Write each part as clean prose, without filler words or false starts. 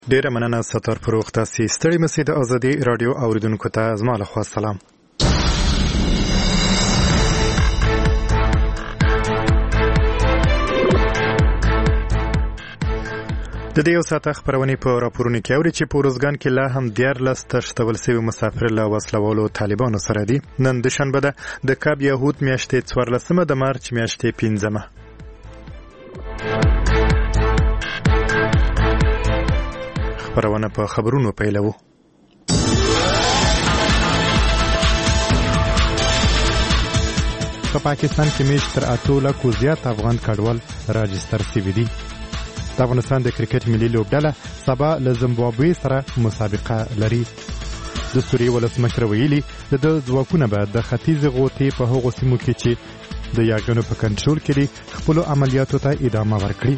ډیره مننه ستار فروغ تاسې ستړي مسئ د ازادي راډیو اوریدونکو ته زما لخوا سلام. د دې یو ساعته خپرونې په راپورونو کې اوري چې په ارزګان کې لا هم 14 تښتول شوي مسافر له وسلوالو طالبانو سره دي. نن دوشنبه ده د کاب یهود میاشتې 14 د مارچ میاشتې 15. خبرونه په خبرونو پیلوو. په پاکستان کې میش تر 8 لکو زیات افغان کډوال راجستر شوي دي. د افغانستان د کرکټ ملي لوبډله سبا له زیمبابوې سره مسابقه لري. د سوریې ولسمشر ویلي د ځواکونه به د ختیځ غوټې په هغو سیمو کې چې د یاګانو په کنټرول کې دي خپل عملیاتو ته ادامه ورکړي.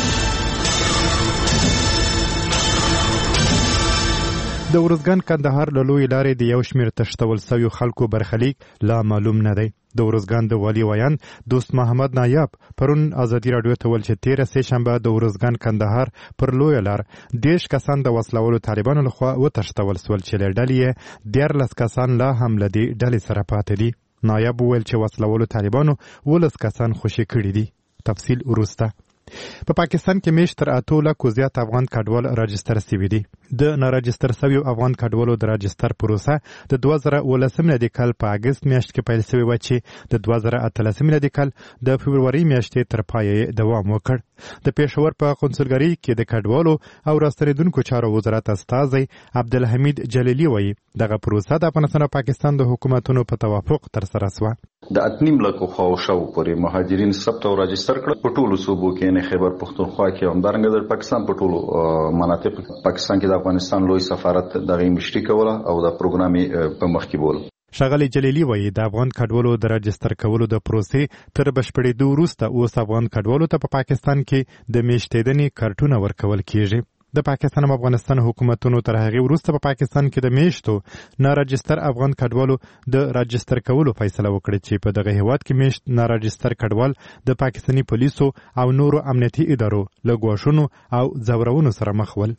د ارزګان کندهار له لویې لارې د یو شمېر تښتول شویو خلکو برخلیک لا معلوم نه دی. د ارزګان د والي ویان دوست محمد نایاب پرون ازادي راډیو ته ویل چې 13 سهشنبه د ارزګان کندهار پر لویه لار 10 کسان د وسلوالو طالبانو لخوا وتښتول شول چې له ډلې یې 14 کسان لا هم له دې ډلې سره پاتې دي. نایاب وویل چې وسلوالو طالبانو 12 کسان خوشي کړي دي. تفصیل وروسته. په پاکستان کې میش تر 8 لکو زیات افغان کډوال راجستر شوي دي. د ناراجستر شویو افغان کډوالو د راجستر پروسه د 2018 میلادي کال په اگست میاشت کې پیل شوې و چې د 2018 میلادي کال د فبروري میاشتې تر پایه دوام وکړ. د پېښور په قونسلګرۍ کې د کډوالو او راستنېدونکو چارو وزارت استازی عبدالحمید جلیلی وایي دغه پروسه د افغانستان او پاکستان د حکومتونو په توافق ترسره شوه. د 8 لکو خواوشاو پورې مهاجرین ثبت او راجستر کړل په ټولو صوبو کې نه خیبر پښتونخوا کې همدارنګه د پاکستان په ټولو مناطق پاکستان کې د افغانستان لوی سفارت دغه مشري کوله او د پروګرام په مخ کې بول. ښاغلی جلیلی وایي د افغان کډوالو د راجستر کولو د پروسې تر بشپړېدو وروسته اوس افغان کډوالو ته په پاکستان کې د میشتېدنې کارتونه ورکول کیږي. د پاکستان او افغانستان حکومتونو تر هغې وروسته په پاکستان کې د میشتو ناراجستر افغان کډوالو د راجستر کولو فیصله وکړه چې په دغه هیواد کې میشت ناراجستر کډوال د پاکستاني پولیسو او نورو امنیتي ادارو له ګواښونو او ځورونو سره مخ ول.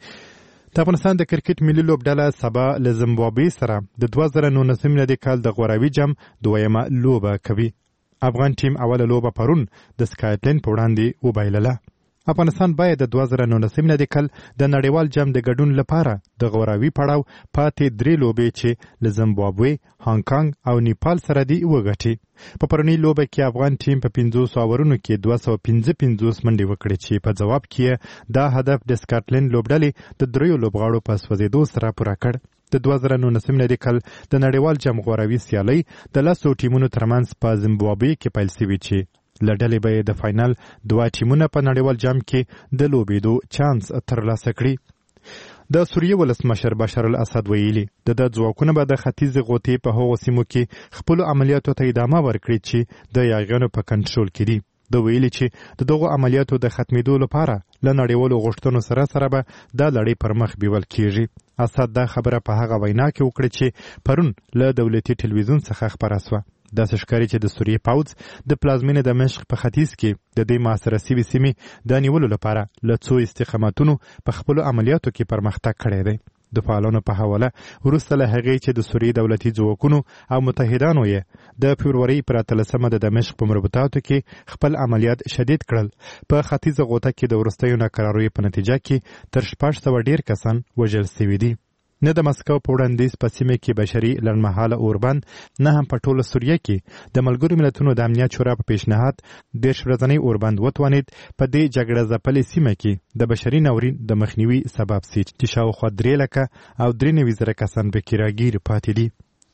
د افغانستان د کرکټ ملي لوبډله سبا له زیمبابوې سره د 2019 میلادي کال د غوراوي جام دویمه لوبه کوي. افغان ټیم اوله لوبه پرون د سکاټلند په وړاندې وبایلله. افغانستان باید د 2019 میلادي کال د نړیوال جام د ګډون لپاره د غوراوي پړاو پاتې 3 لوبې چې له زیمبابوې، هانګ کانګ او نیپال سره دي وګټي. په پرونی لوبه کې افغان ټیم په 500 اورونو کې 255 منډې وکړې چې په جواب کې دا هدف د سکاټلند لوبډلې د 3 لوبغاړو په سوځېدو سره پوره کړ. د 2019 میلادي کال د نړیوال جام غوراوي سیالۍ د 10 ټیمونو ترمنځ په زیمبابوې کې پیل شوې چې له ډلې به د فاینل 2 ټیمونه په نړیوال جام کې د لوبېدو چانس ترلاسه کړي. د سوریې ولسمشر بشار الاسد ویلي د ځواکونه به د ختیځ غوټې په هغو سیمو کې خپل عملیاتو ته ادامه ورکړي چې د یاغیانو په کنټرول کې دي. د ویلي چې د دغو عملیاتو د ختمېدو لپاره له نړیوالو غوښتنو سره به دا لړۍ پر مخ بیول کیږي. اسد دا خبره په هغه وینا کې وکړه چې پرون له دولتي ټلویزیون څخه خبره شوه. داسې ښکاري چې د سوریې پوځ د پلازمینې دمشق په ختیځ کې د دې محاصره شوې سیمې د نیولو لپاره له څو استقامتونو په خپلو عملیاتو کې پرمختګ کړی دی. د فعالانو په حواله وروسته له هغې چې د سوریې دولتي ځواکونو او متحدانو یې د فبروري پر 13 د دمشق په مربوطاتو کې خپل عملیات شدید کړل، په ختیځه غوټه کې د وروستیو ناکراریو په نتیجه کې تر 600 ډیر کسان وژل شوي دي. نه د مسکو په وړاندیز په سیمه کې بشري لنډمهاله اوربند، نه هم په ټوله سوریه کې د ملګرو ملتونو د امنیت شورا په پیشنهاد 10 ورځنی اوربند وتوانید په دې جګړه ځپلې سیمه کې د بشري ناورین د مخنیوي سبب شي چې شاوخوا 3 لکه او 93 زره کسان پکې راګیر پاتې دي.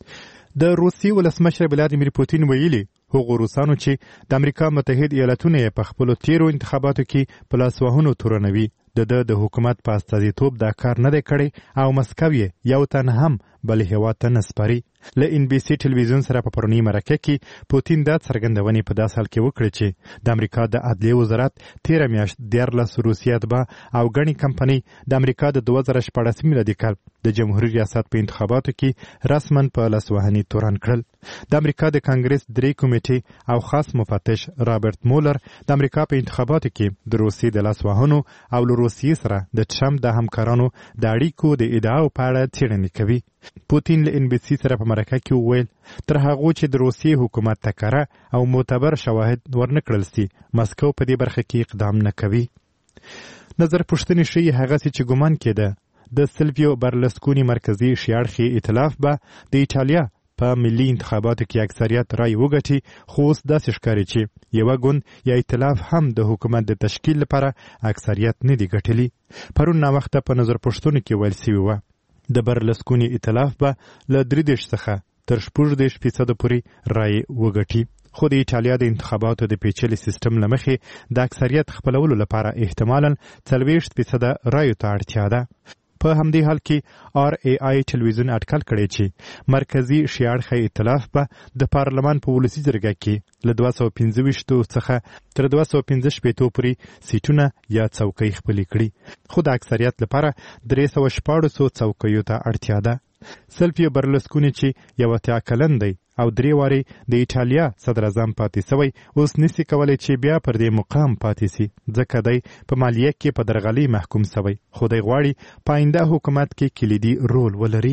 د روسیې ولسمشر ولادیمیر پوتین ویلي هغو روسانو چې د امریکا متحد ایالتونو یې په خپلو تیرو انتخاباتو کې په لاسوهنو تورنوي د حکومت په استازیتوب دا کار نه دی کړی او مسکو یې یو تن هم بل هیواد ته نه سپاري. له NBC ټلویزیون سره په پرونی مرکه کې پوتین دا څرګندونې په داس حال کې وکړه چې د امریکا د عدلیې وزارت 13 میاشت 14 روسي اتباع او غني کمپنۍ د امریکا د 2014 میلادي کال د جمهوریت ریاست په انتخاباتو کې رسماً په لاسوهني تورن کړل. د امریکا د کانګرس 3 کمیټې او خاص مفتش رابرټ مولر د امریکا په انتخاباتو کې د روسي د لاسوهنو او له روسي سره د ټرمپ د همکارانو د اړیکو د ادعاو په اړه څېړنې کوي. پوتین له NBC سره په مرکه کې وویل تر هغه چې د روسي حکومت ته کره او معتبر شواهد ورنکړل سي مسکو په دې برخه کې اقدام نه کوي. نظر پوښتنې ښیي هغه چې ګمان کېده د سلویو برلسکونی مرکزی شیاړخي ائتلاف به د ایټالیا په ملي انتخاباتو کې اکثریت رای وګټي، خو اوس داسې ښکاري چې یوه ګوند یا ائتلاف هم د حکومت د تشکیل لپاره اکثریت نه دی ګټلی. پرون ناوخته په نظر پوښتنو کې ویل سوي وه د برلسکونی ائتلاف به له 33 څخه تر 14% پورې رای وګټي، خو د ایټالیا د انتخاباتو د پیچلي سیستم له مخې د اکثریت خپلولو لپاره احتمالاً 40% رایو ته اړتیا ده. په همدې حال کې RAI ټلویزیون اټکل کړی چې مرکزی شیاړخي ائتلاف به د پارلمان په ولسي جرګه کې له 225 څخه تر 215 پورې سیټونه یا څوکۍ خپلې کړي، خو د اکثریت لپاره 314 څوکیو ته اړتیا ده. سلفیو برلسکونی چې یو اتیا کلن دی او 3 واري د ایټالیا صدر اعظم پاتې سوی، اوس نسی کولای چې بیا پر دې مقام پاتې سي ځکه دی په مالیه کې په درغلي محکوم سوی، خو دی غواړي په آینده حکومت کې کلیدي رول ولري.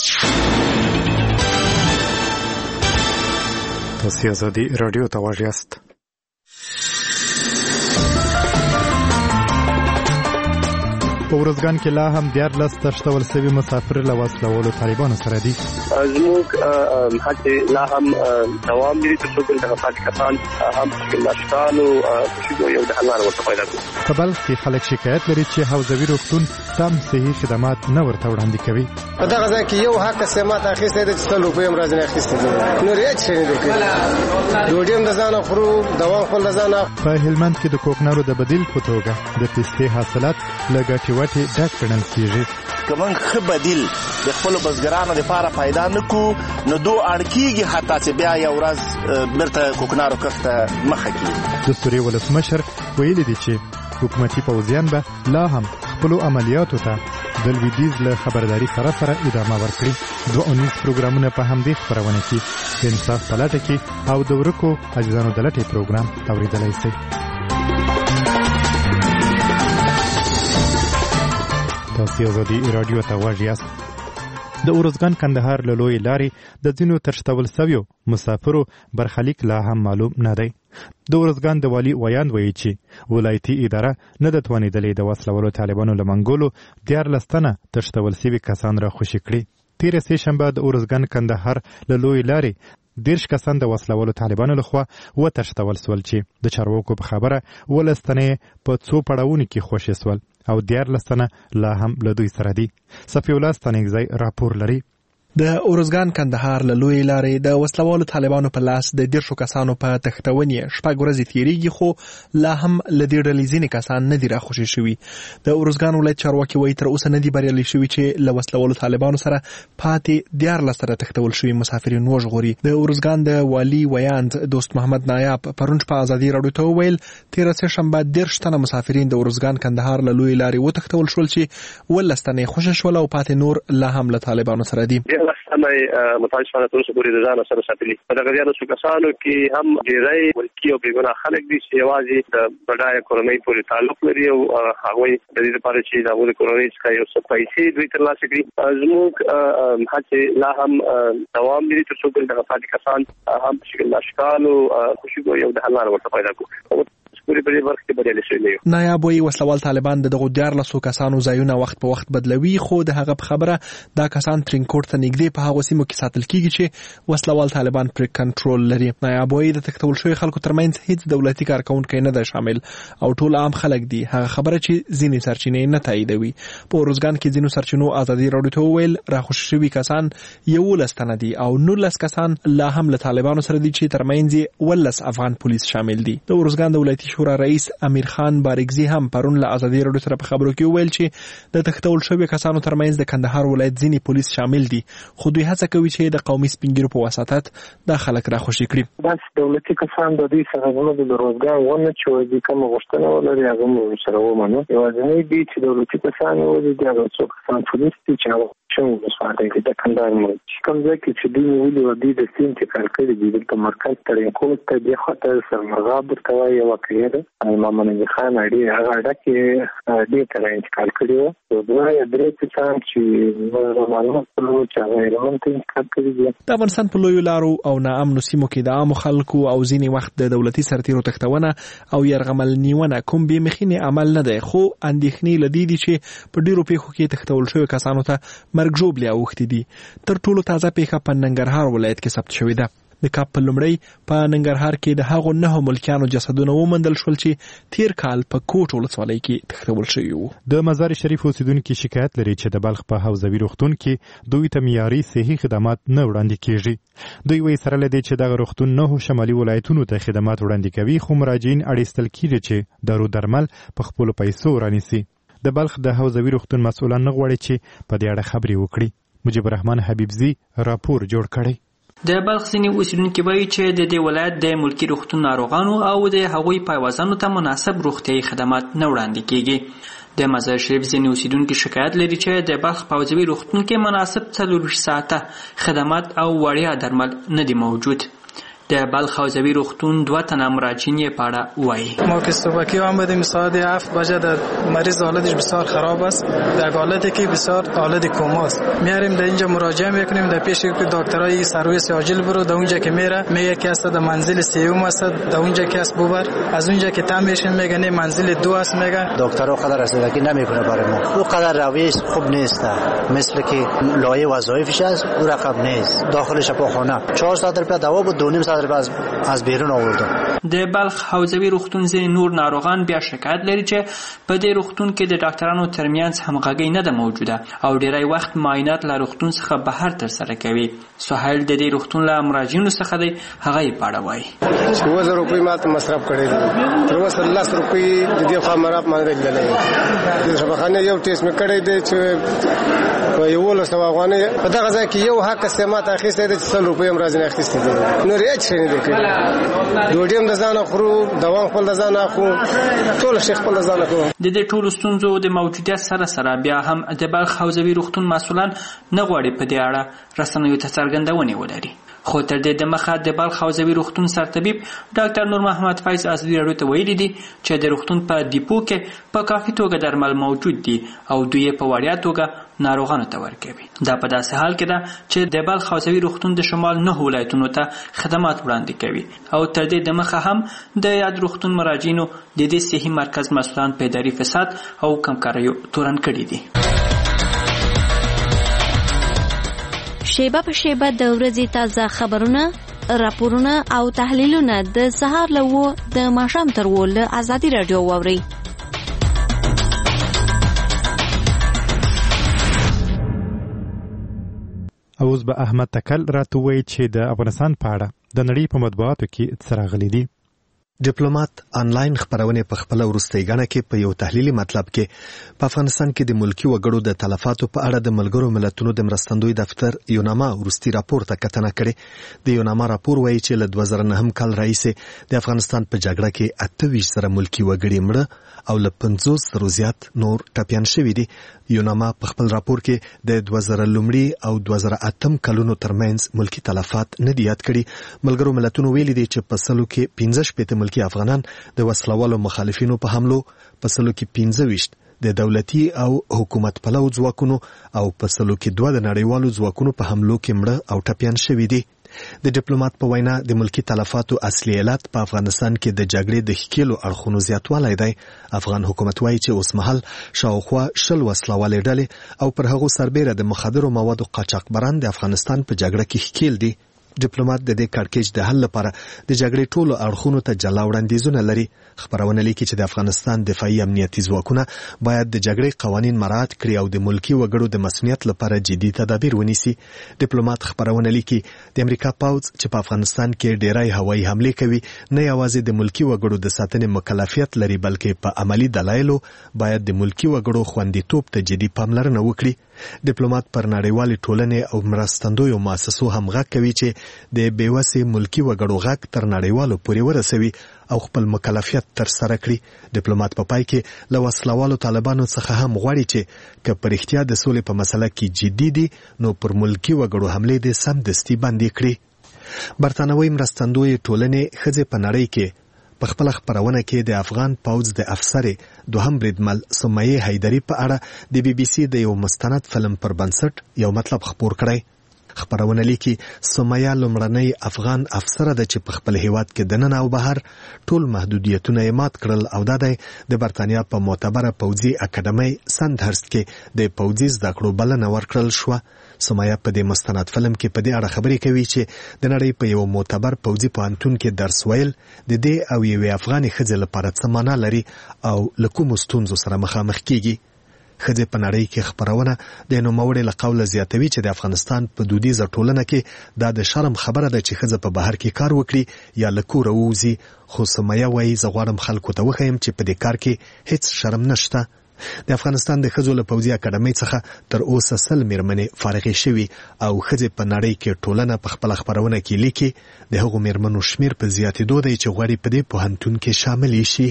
تاسو ازادي رادیو ته واژ یاست. په ورځګان کې لا هم 14 تښتول سوي مسافر له وسلوالو طالبانو سره دي. زموږ هڅې لا هم دوام لري تر څو دغه پاکستان هم شکلاشکانو خوشبو یو د حلال ورته پیدا کړي. په بلخ کې خلک شکایت لري چې حوزوي روغتون سم صحي خدمات نه ورته وړاندې کوي. په دغه ځای کې یو حق سمات اخیسته د 100 روپۍ هم راځي اخیسته دي، نور هیڅ شي نه کوي. ډوډۍ هم د ځانه خورو، دوا خپل د ځانه. په هلمند کې د کوکنارو د بدیل په توګه د پستې حاصلات لګټي وټي ډک کړل کیږي. کومن خو بدیل د خپل بزګرانو لپاره پیدا نکو نو دو اړکیږي حتی چې بیا یو ورځ برته کوکنارو کښته مخه کی. د سوري ولسمشر ویلي دي چې حکومتي پوځیان به لا هم خپل عملیاتو ته د لویدیز له خبرداري سره ادامه ورکړي. 2 پروګرامونه په همدې خبرونه کې د انصاف په لټه کې او د ورکو اجزانو د لټې پروګرام اوریدلای شئ. تاسو ازادي رادیو ته واژ یاست. د اورزګان کندهار له لوی لارې د ځینو تښتول سویو مسافرو برخلیک لا هم معلوم نه دی. د اورزګان د والي ویان وایي چې ولایتي اداره نه د توانېدلې د وسلوالو طالبانو له منګولو 14 تنه تښتول سوي کسان را خوشي کړي. تېره سې شنبه د اورزګان کندهار له لوی لارې 10 کسان د وسلوالو طالبانو لخوا وتښتول سول چې د چارواکو په خبره 12 تنه په څو پړاوونو کې خوشي سول او 14 تنه لا هم له دوی سره دي. صفي الله ستانګزی راپور لري. د اورزګان کندهار له لوی لارې د وسلوالو طالبانو په لاس د 10 کسانو په تښتونې شپږ ورځې تیریږي، خو لا هم له دې ډلې ځینې کسان نه دي راخوشي شوي. د اورزګان ولایت چارواکي وایي تر اوسه نه دي بریالي شوي چې له وسلوالو طالبانو سره پاتې 14 سره تښتول شوي مسافرین وژغوري. د اورزګان د والي ویاند دوست محمد نایاب پرون په ازادي راډیو ته وویل 13 شنبه 10 تنه مسافرین د اورزګان کندهار له لوی لارې وتښتول شول چې 12 تنه خوشي شول او پاتې نور لا هم له طالبانو سره دي. متعلقه تر اوسه پورې د ځان سره ساتلي. په دغه ډیرو کسانو کې هم ډیری ولکي او بیګناه خلک دي چې یوازې د بډایه کورنۍ پورې تعلق لري او هغه د دې لپاره چې د کورنۍ څخه یو څه پیسې دوی ترلاسه کړي. زموږ هڅې لا هم دوام لري تر څو دغه پاتې کسان هم په شکل اشکال او خوشبو یو د حلال ورته پیدا کړو. نایب وایي وسلوال طالبان دغه 14 کسانو ځایونه وخت په وخت بدلوي، خو د هغه په خبره دا کسان ترینکوټ ته نږدې په هغه سیمو کې ساتل کیږي چې وسلوال طالبان پر کنټرول لري. نایب وایي د تښتول شوی خلکو ترمنځ هیڅ دولتي کارکونکي نه ده شامل او ټول عام خلک دي. هغه خبره چې ځینې سرچینې نه تاییدوي. په اورزګان کې ځینو سرچینو ازادي راډیو ته وویل راخوشي شوي کسان 11 تنه دي او 19 کسان لا هم له طالبانو سره دي چې ترمنځ 11 افغان پولیس شامل دي. د اورزګان د ولایتي شورا رئیس امیر خان بارګزي هم پرون له ازادي راډیو سره په خبرو کې وویل چې د تښتول شویو کسانو ترمنځ د کندهار ولایت ځینې پولیس شامل دي، خو دوی هڅه کوي چې د قومي سپینګیرو په واسطت دا خلک راخوشي کړي. بس دولتي کسان د دې سره د روزګار ونه چې د کوم غوښتنه ولري هغه مو سره ومنو. یوازینی دي چې دولتي کسان ولري د هغه څوک کسان پولیس دي چې هغه شنو وساتي د کندهار مو کوم ځای کې چې دوی ولې ودی د سین چې کار کړی دی د مرکز ترې کوم ته د خاطر سرمرغاب توای یو کېره امام نبی خان اړي هغه ډکه دې ترې کار کړی و دوی درې کسان چې معلومات په لور غیر منطقي کار کوي. د افغانستان په لویو لارو او ناامنو سیمو کې د عامو خلکو او ځینې وخت د دولتي سرتیرو تښتونه او یرغمل نیونه کوم بې مخینې عمل نه دی، خو اندېښنې له دې دي چې په ډیرو پیښو کې تښتول شویو کسانو ته مرګ ژوبلې اوښتې دي. تر ټولو تازه پیښه په ننګرهار ولایت کې ثبت شوې ده. د کاپ په لومړی په ننګرهار کې د هغو 9 ملکیانو جسدونه وموندل شول چې تیر کال په کوټ ولسوالۍ کې تښتول شوي وو. د مزار شریف اوسیدونکي شکایت لري چې د بلخ په حوزوي روغتون کې دوی ته معیاري صحي خدمات نه وړاندې کیږي. دوی وایي سره له دې چې دغه روغتون 9 شمالي ولایتونو ته خدمات وړاندې کوي، خو مراجعین اړیستل کیږي چې دارو درمل په خپلو پیسو رانیسي. د بلخ د حوزوي روغتون مسؤلان نه غواړي چې په دې اړه خبرې وکړي. مجيب الرحمن حبیبزي راپور جوړ کړی. د بلخ ځینې اوسیدونکي وایي چې د دې ولایت د ملکي روغتون ناروغانو او د هغوی پایوازانو ته مناسب روغتیايي خدمات نه وړاندې کیږي. د مزار شریف ځینې اوسیدونکي شکایت لري چې د بلخ په حوزوي روغتون کې مناسب 24 ساعته خدمات او وړیا درمل نه دي موجود. در بلخ حوزوی رختون 2 تنه مراجعین پاره وای. ما که صبحی آمدیم ساعت 7 بجه در مریض حالتش بسیار خراب است، در حالتی که بسیار حالت کماست. میاریم در اینجا مراجعه میکنیم، در پیش که دکترای سرویس عاجل برو، در اونجا که میگه که است در منزل 3 است، در اونجا که است ببر، از اونجا که تام میشین میگه نه منزل 2 است، میگه دکترها قدر رسیدگی نمیکنه برای ما. او قدر رویش خوب نیست، مثل که لایه وظایفش است او رقم نیست. داخل شفاخانه 400 روپیه دوا بود، 2.5 از بیرون آوردم. د بلخ حوزوي روغتون ځینې نور ناروغان بیا شکایت لري چې په دې روغتون کې د ډاکټرانو ترمنځ همغږي نه ده موجوده او ډیری وخت معاینات له روغتون څخه بهر ترسره کوي. سهیل د دې روغتون له مراجعینو څخه دی، هغه یې پاړه وایي. 2000 روپۍ ماته مصرف کړی دی، تر اوسه 10 روپۍ د دې خوا مراب باندې لګلې. د شفاخانه یو ټیسټ مې کړی دی چې په 1100 افغانۍ په دغه ځای کې یو حق سمات اخیستې د 100 روپۍ هم راځي اخیستې دي. نو ریچ نه دی کړی. ډوډۍ د ځان خورو، دوام خپل د ځان اخو، ټول شیخ خپل د ځان اخو. د دې ټولو ستونزو د موجودیت سره بیا هم د بلخ حوزوي روغتون مسؤلان نه غواړي په دې اړه رسنیو ته څرګندونه ولري. خو تر دې دمخه د بلخ حوزوي روغتون سرطبيب ډاکټر نور محمد فیض ازدی راډیو ته ویلي دي چې د روغتون په دیپو کې په کافي توګه درمل موجود دي او دوی په وړیا توګه ناروغانو ته ورکوي. دا په داسې حال کې ده چې د بلخ حوزوي روغتون د شمال 9 ولایتونو ته خدمات وړاندې کوي او تر دې دمخه هم د یاد روغتون مراجعینو د دې صحي مرکز مسؤلان په اداري فساد او کمکاریو تورن کړي دي. شیبه په شیبه د ورځې تازه خبرونه، راپورونه او تحلیلونه د سهار له د ماښام تر له ازادي راډیو واورئ. اوس به احمد تکل راته وایي چې د افغانستان په اړه د نړۍ په مطبوعاتو کې څه راغلي دي. ډیپلوماټ آنلاین خبرونه په خپل وروستۍ غاڼه کې په یو تحلیلي مطلب کې په افغانستان کې د ملکی وګړو د تلفاتو په اړه د ملګرو ملتونو د مرستندوی دفتر یوناما وروستي راپور ته کتنه کړې. د یوناما راپور وایي چې له 2009 کال راهیسې د افغانستان په جګړه کې 28 سره ملکی وګړي مړه او له 50 سره زیات نور ټپيان شوي دي. یوناما په خپل راپور کې د 2000 لومړي او 2008 کلونو ترمنځ ملکی تلفات نه دی یاد کړي. ملګرو ملتونو ویلي دي چې په سلو کې 15 ملکی افغانان د وسلوالو مخالفینو په حملو، په سلو کې 25 د دولتي او حکومت پلو ځواکونو او په سلو کې 2 د نړیوالو ځواکونو په حملو کې مړه او ټپيان شوي دي. د ډیپلوماټ په وینا د ملکی تلفاتو اصلي علت په افغانستان کې د جګړې د ښکیلو اړخونو زیاتوالی دی. افغان حکومت وایي چې اوس مهال شاوخوا 10 وسلوالې ډلې او پر هغو سربېره د مخدرو موادو قاچاقبران د افغانستان په جګړه کې ښکیل دي. ډیپلوماټ د دې کړکېچ د حل لپاره د جګړې ټولو اړخونو ته جلا وړاندیزونه لري. خبرونه لیکي چې د افغانستان دفاعي امنیتي ځواکونه باید د جګړې قوانین مراعات کړي او د ملکی وګړو د مسؤلیت لپاره جدي تدابیر ونیسي. ډیپلوماټ خبرونه لیکي د امریکا پوځ چې په افغانستان کې ډیری هوایي حمله کوي نه یوازې د ملکی وګړو د ساتنې مکلفیت لري بلکې په عملی دلایلو باید د ملکی وګړو خوندیتوب ته جدي پاملرنه وکړي. ډیپلوماټ پر نړیوالې ټولنې او مرستندویو مؤسسو هم غږ کوي چې د بیوسې ملکی وګړو غږ تر نړیوالو پورې ورسوي او خپل مکلفیت تر سره کړي. ډیپلوماټ په پای کې له وسلوالو طالبانو څخه هم غواړي چې که پر احتیا د سولې په مسله کې جدي دي نو پر ملکی وګړو حملې د سمدستي بندي کړي. برتانوي مرستندوی ټولنې ښځې په نړۍ کې په خپل خبرونه کې د افغان پوځ د افسرې دوهم بریدمل سمیه حیدری په اړه د بي بي سي د یو مستند فلم پر بنسټ یو مطلب خپور کړی. خبرونه لیکي سمیه لومړنۍ افغان افسره ده چې په خپل هیواد کې دننه او بهر ټول محدودیتونه یې مات کړل او دا د برتانیا په معتبره پوځي اکاډمۍ سندهرست کې د پوځي زده کړو بلنه ورکړل شوه. سمیه په دې مستند فلم کې په دې اړه خبرې کوي چې د نړۍ په یو معتبر پوځي پوهنتون کې درس ویل د دې او یوې افغاني ښځې لپاره څه معنا لري او له کومو ستونزو سره مخامخ کیږي. ښځې په نړۍ کې خبرونه د نوموړي له قوله زیاتوي چې د افغانستان په دودیزه ټولنه کې دا د شرم خبره ده چې ښځه په بهر کې کار وکړي یا له کوره ووځي. خو سمیه وایي زه غواړم خلکو ته وښیم چې په دې کار کې هیڅ شرم نشته. د افغانستان د ښځو له پوځي اکاډمۍ څخه تر اوسه 100 میرمنې فارغې شوي او ښځې په نړۍ کې ټولنه په خپل خبرونه کې لیکي د هغو میرمنو شمیر په زیاتېدو دی چې غواړي په دې پوهنتون کې شامل شي.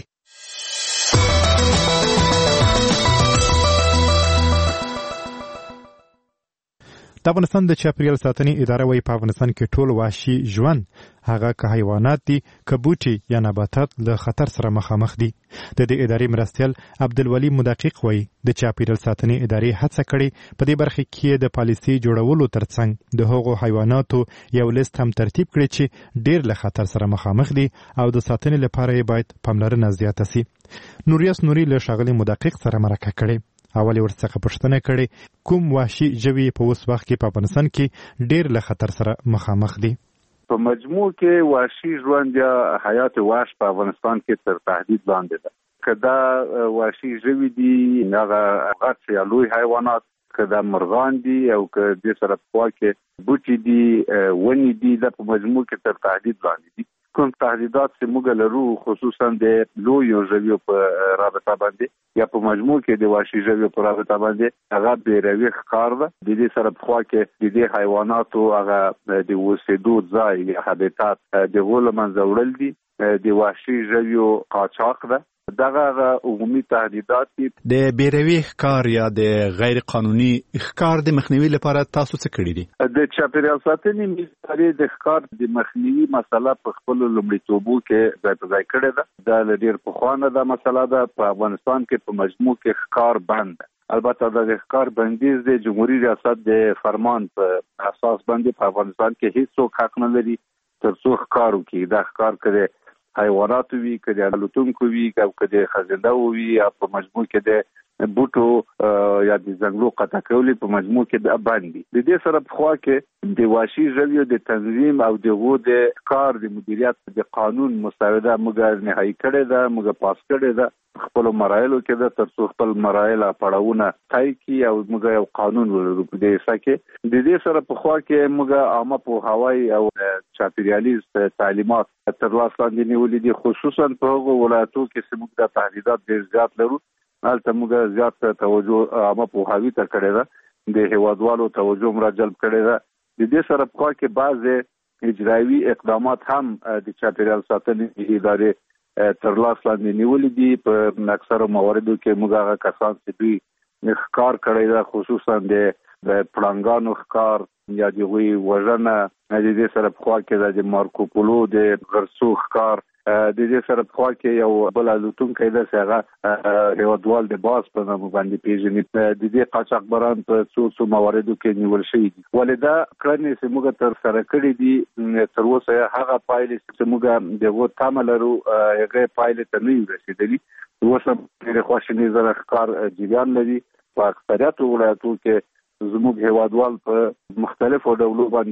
د افغانستان د چاپیریال ساتنې اداره وايي په افغانستان کې ټول وحشي ژوند هغه که حیوانات دي که بوټي یا نباتات له خطر سره مخامخ دي. د دې ادارې مرستیال عبدالولي مدقق وايي د چاپیریال ساتنې ادارې هڅه کړې په دې برخه کې د پالیسي جوړولو ترڅنګ د هغو حیواناتو یو لیست هم ترتیب کړي چې ډېر له خطر سره مخامخ دي او د ساتنې لپاره یې باید پاملرنه زیاته سي. نوریاس نوري له ښاغلي مدقق سره مرکه کړې. اول ورڅخه پوښتنه کړې کوم وحشي ژوي په اوس وخت کې په افغانستان کې ډېر له خطر سره مخامخ دي. په مجموع کې وحشي ژوند یا حیات وحش په افغانستان کې تر تهدید لاندې ده. که دا وحشي ژوي دي هغه غټ یا لوی حیوانات، که دا مرغان دي او که د سره په خوا کې بوټي دي ونې دي، دا په مجموع کې تر تهدید لاندې دي. کوم تهدیدات چې موږ لرو خصوصا د لویو ژویو په رابطه باندې یا په مجموع کې د وحشي ژویو په رابطه باندې هغه بیروي ښکار ده. د دې سره په خوا کې د دې حیواناتو هغه د اوسېدو ځای یا هابیتات د هغو له منځه وړل دي. د وحشي ژویو قاچاق ده. دغه عمومي تهدیدات دي. د بیروي ښکار یا د غیر قانوني ښکار د مخنیوي لپاره تاسو څه کړی دي؟ د چاپیریال ساتنې مدیریت د ښکار د مخنیوي مسله په خپل لومړیتوبو کې ځای په ځای کړې ده. دا ډېر پخوانه ده مسله ده. په افغانستان کې په مجموع کې ښکار بند ده. البته د ښکار بندیز د جمهوریت ریاست د فرمان په اساس باندې په افغانستان کې هیڅ حق نه لري تر څو ښکار وکړي. دا ښکار کړي حیوانات وي، که د الوتونکو وي، که د خزنده وي، یا په مجموع کې د بوټو یا د ځنګلو قطع کول په مجموع کې د بند دي. د دې سره په خوا کې د وحشي ژویو د تنظیم او دغه د کار د مدیریت د قانون مسوده موږ نهایی کړې ده، موږ پاس کړې ده خپل مراحلو کې ده تر څو خپل مراحل پړاوونه طی کړي او موږ یو قانون ولرو. په دې ځای کې د دې سره په خوا کې موږ عامه پوهاوی او چاپیریالي تعلیمات ترلاسه لاندې نیولې دي، خصوصا په هغو ولایتو کې چې موږ د تهدیدات ډېر زیات لرو. هلته موږ زیات توجه عامه پوهاوي ته کړې ده، د هیوادوالو توجه هم راجلب کړې ده. د دې سره په خوا کې بعضې اجرایوي اقدامات هم د چاپیریال ساتنې ادارې ترلاسه لاندې نیولې دي. په اکثرو مواردو کې موږ هغه کسان چې دوی ښکار کړی ده، خصوصا د پړانګانو ښکار یا د هغوی وژنه، د دې سره په خوا کې د مارکوپولو د غرڅو ښکار، د دې سره په خوا کې یو بل الوتونکی ده چې هغه هیوادوال د باز په نامه باندې پیژني. د دې قاچاقبران په څو مواردو کې نیول شوي دي. ولې دا کړنې چې موږ تر سره کړې دي تر اوسه هغه پایلې چې موږ دغه تمه لرو هغه پایلې ته نه یو رسېدلي. اوس هم ډېرې خواشیني زره ښکار جریان لري. په اکثریتو ولایتو کې زموږ هیوادوال په مختلفو ډولو باندې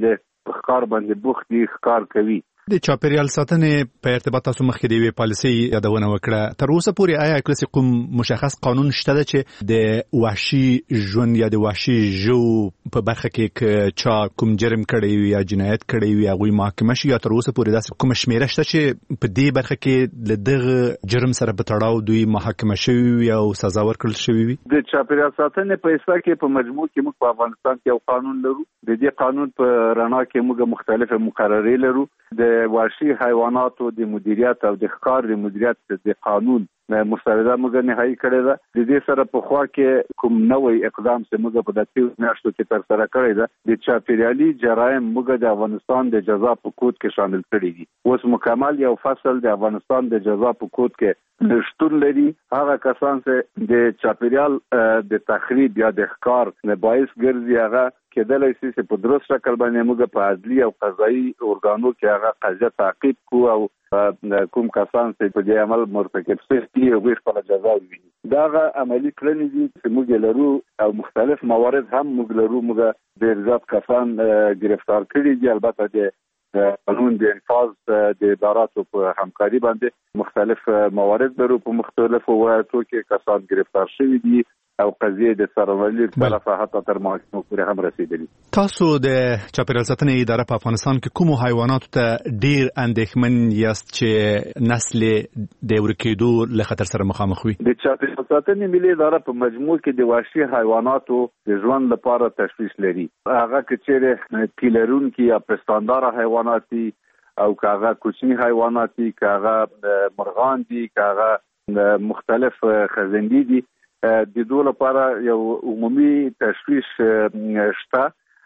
په ښکار باندې بوخت دي، ښکار کوي. د چاپیریال ساتنې په ارتباط تاسو مخکې د یوې پالیسۍ یادونه وکړه. تر اوسه پورې آیا کله کوم مشخص قانون شته ده چې د وحشي ژوند یا د وحشي ژوو په برخه کې چا کوم جرم کړی وي یا جنایت کړی وي هغوی محاکمه شي، یا تر اوسه پورې داسې کومه شمیره شته چې په دې برخه کې له دغه جرم سره په تړاو دوی محاکمه شوي وي او سزا ورکړل شوي وي؟ د چاپیریال ساتنې په حصه کې په مجموع کې موږ په افغانستان کې یو قانون لرو. د دې قانون په رڼا کې موږ مختلفه مقررې لرو. د وحشي حیواناتو د مدیریت او د ښکار د مدیریت د قانون مسترده موږ نهایی کړی ده. د دې سره په خوا کې کوم نوې اقدام چې موږ په دغه میاشتو کې تر سره کړی ده، د چاپیریالي جرایم موږ د افغانستان د جزا په کود کې شامل کړی دي. اوس مکمل یو فصل د افغانستان د جزا په کود کې شتون لري. هغه کسان چې د چاپیریال د تخریب یا د ښکار نه باعث ګرځي، هغه کېدلای شي چې په درست شکل باندې موږ په عدلي او قضایي ارګانو کې هغه قضیه تعقیب کو او کوم کسان چې په دې عمل مرتکب شوي هغوی خپله جزا وویني. دغه عملي کړنې دي چې موږ لرو او مختلف موارد هم موږ لرو. موږ ډېر زیات کسان گرفتار کړي دي. البته د قانون د انفاظ د اداراتو په همکاري باندې مختلف موارد لرو. په مختلفو ولایتو کې کسان گرفتار شوي دي او قضیه د سرورلی طرفه حتی تر محاکمو پورې هم رسیدلي. تاسو د چاپیریال ساتنې اداره په افغانستان کې کومو حیواناتو ته ډیر اندېښمن یاست چې نسل د ورکېدو له خطر سره مخامخ وي؟ د چاپیریال ساتنې ملي اداره په مجموع کې د وحشي حیواناتو د ژوند لپاره تشویش لري. هغه که چیرې پیلرونکي یا پستاندار حیوانات دي او که هغه کوچني حیوانات دي، که هغه مرغان دي، که هغه مختلف خزندې دي، د دوی لپاره یو عمومي تشویش شته.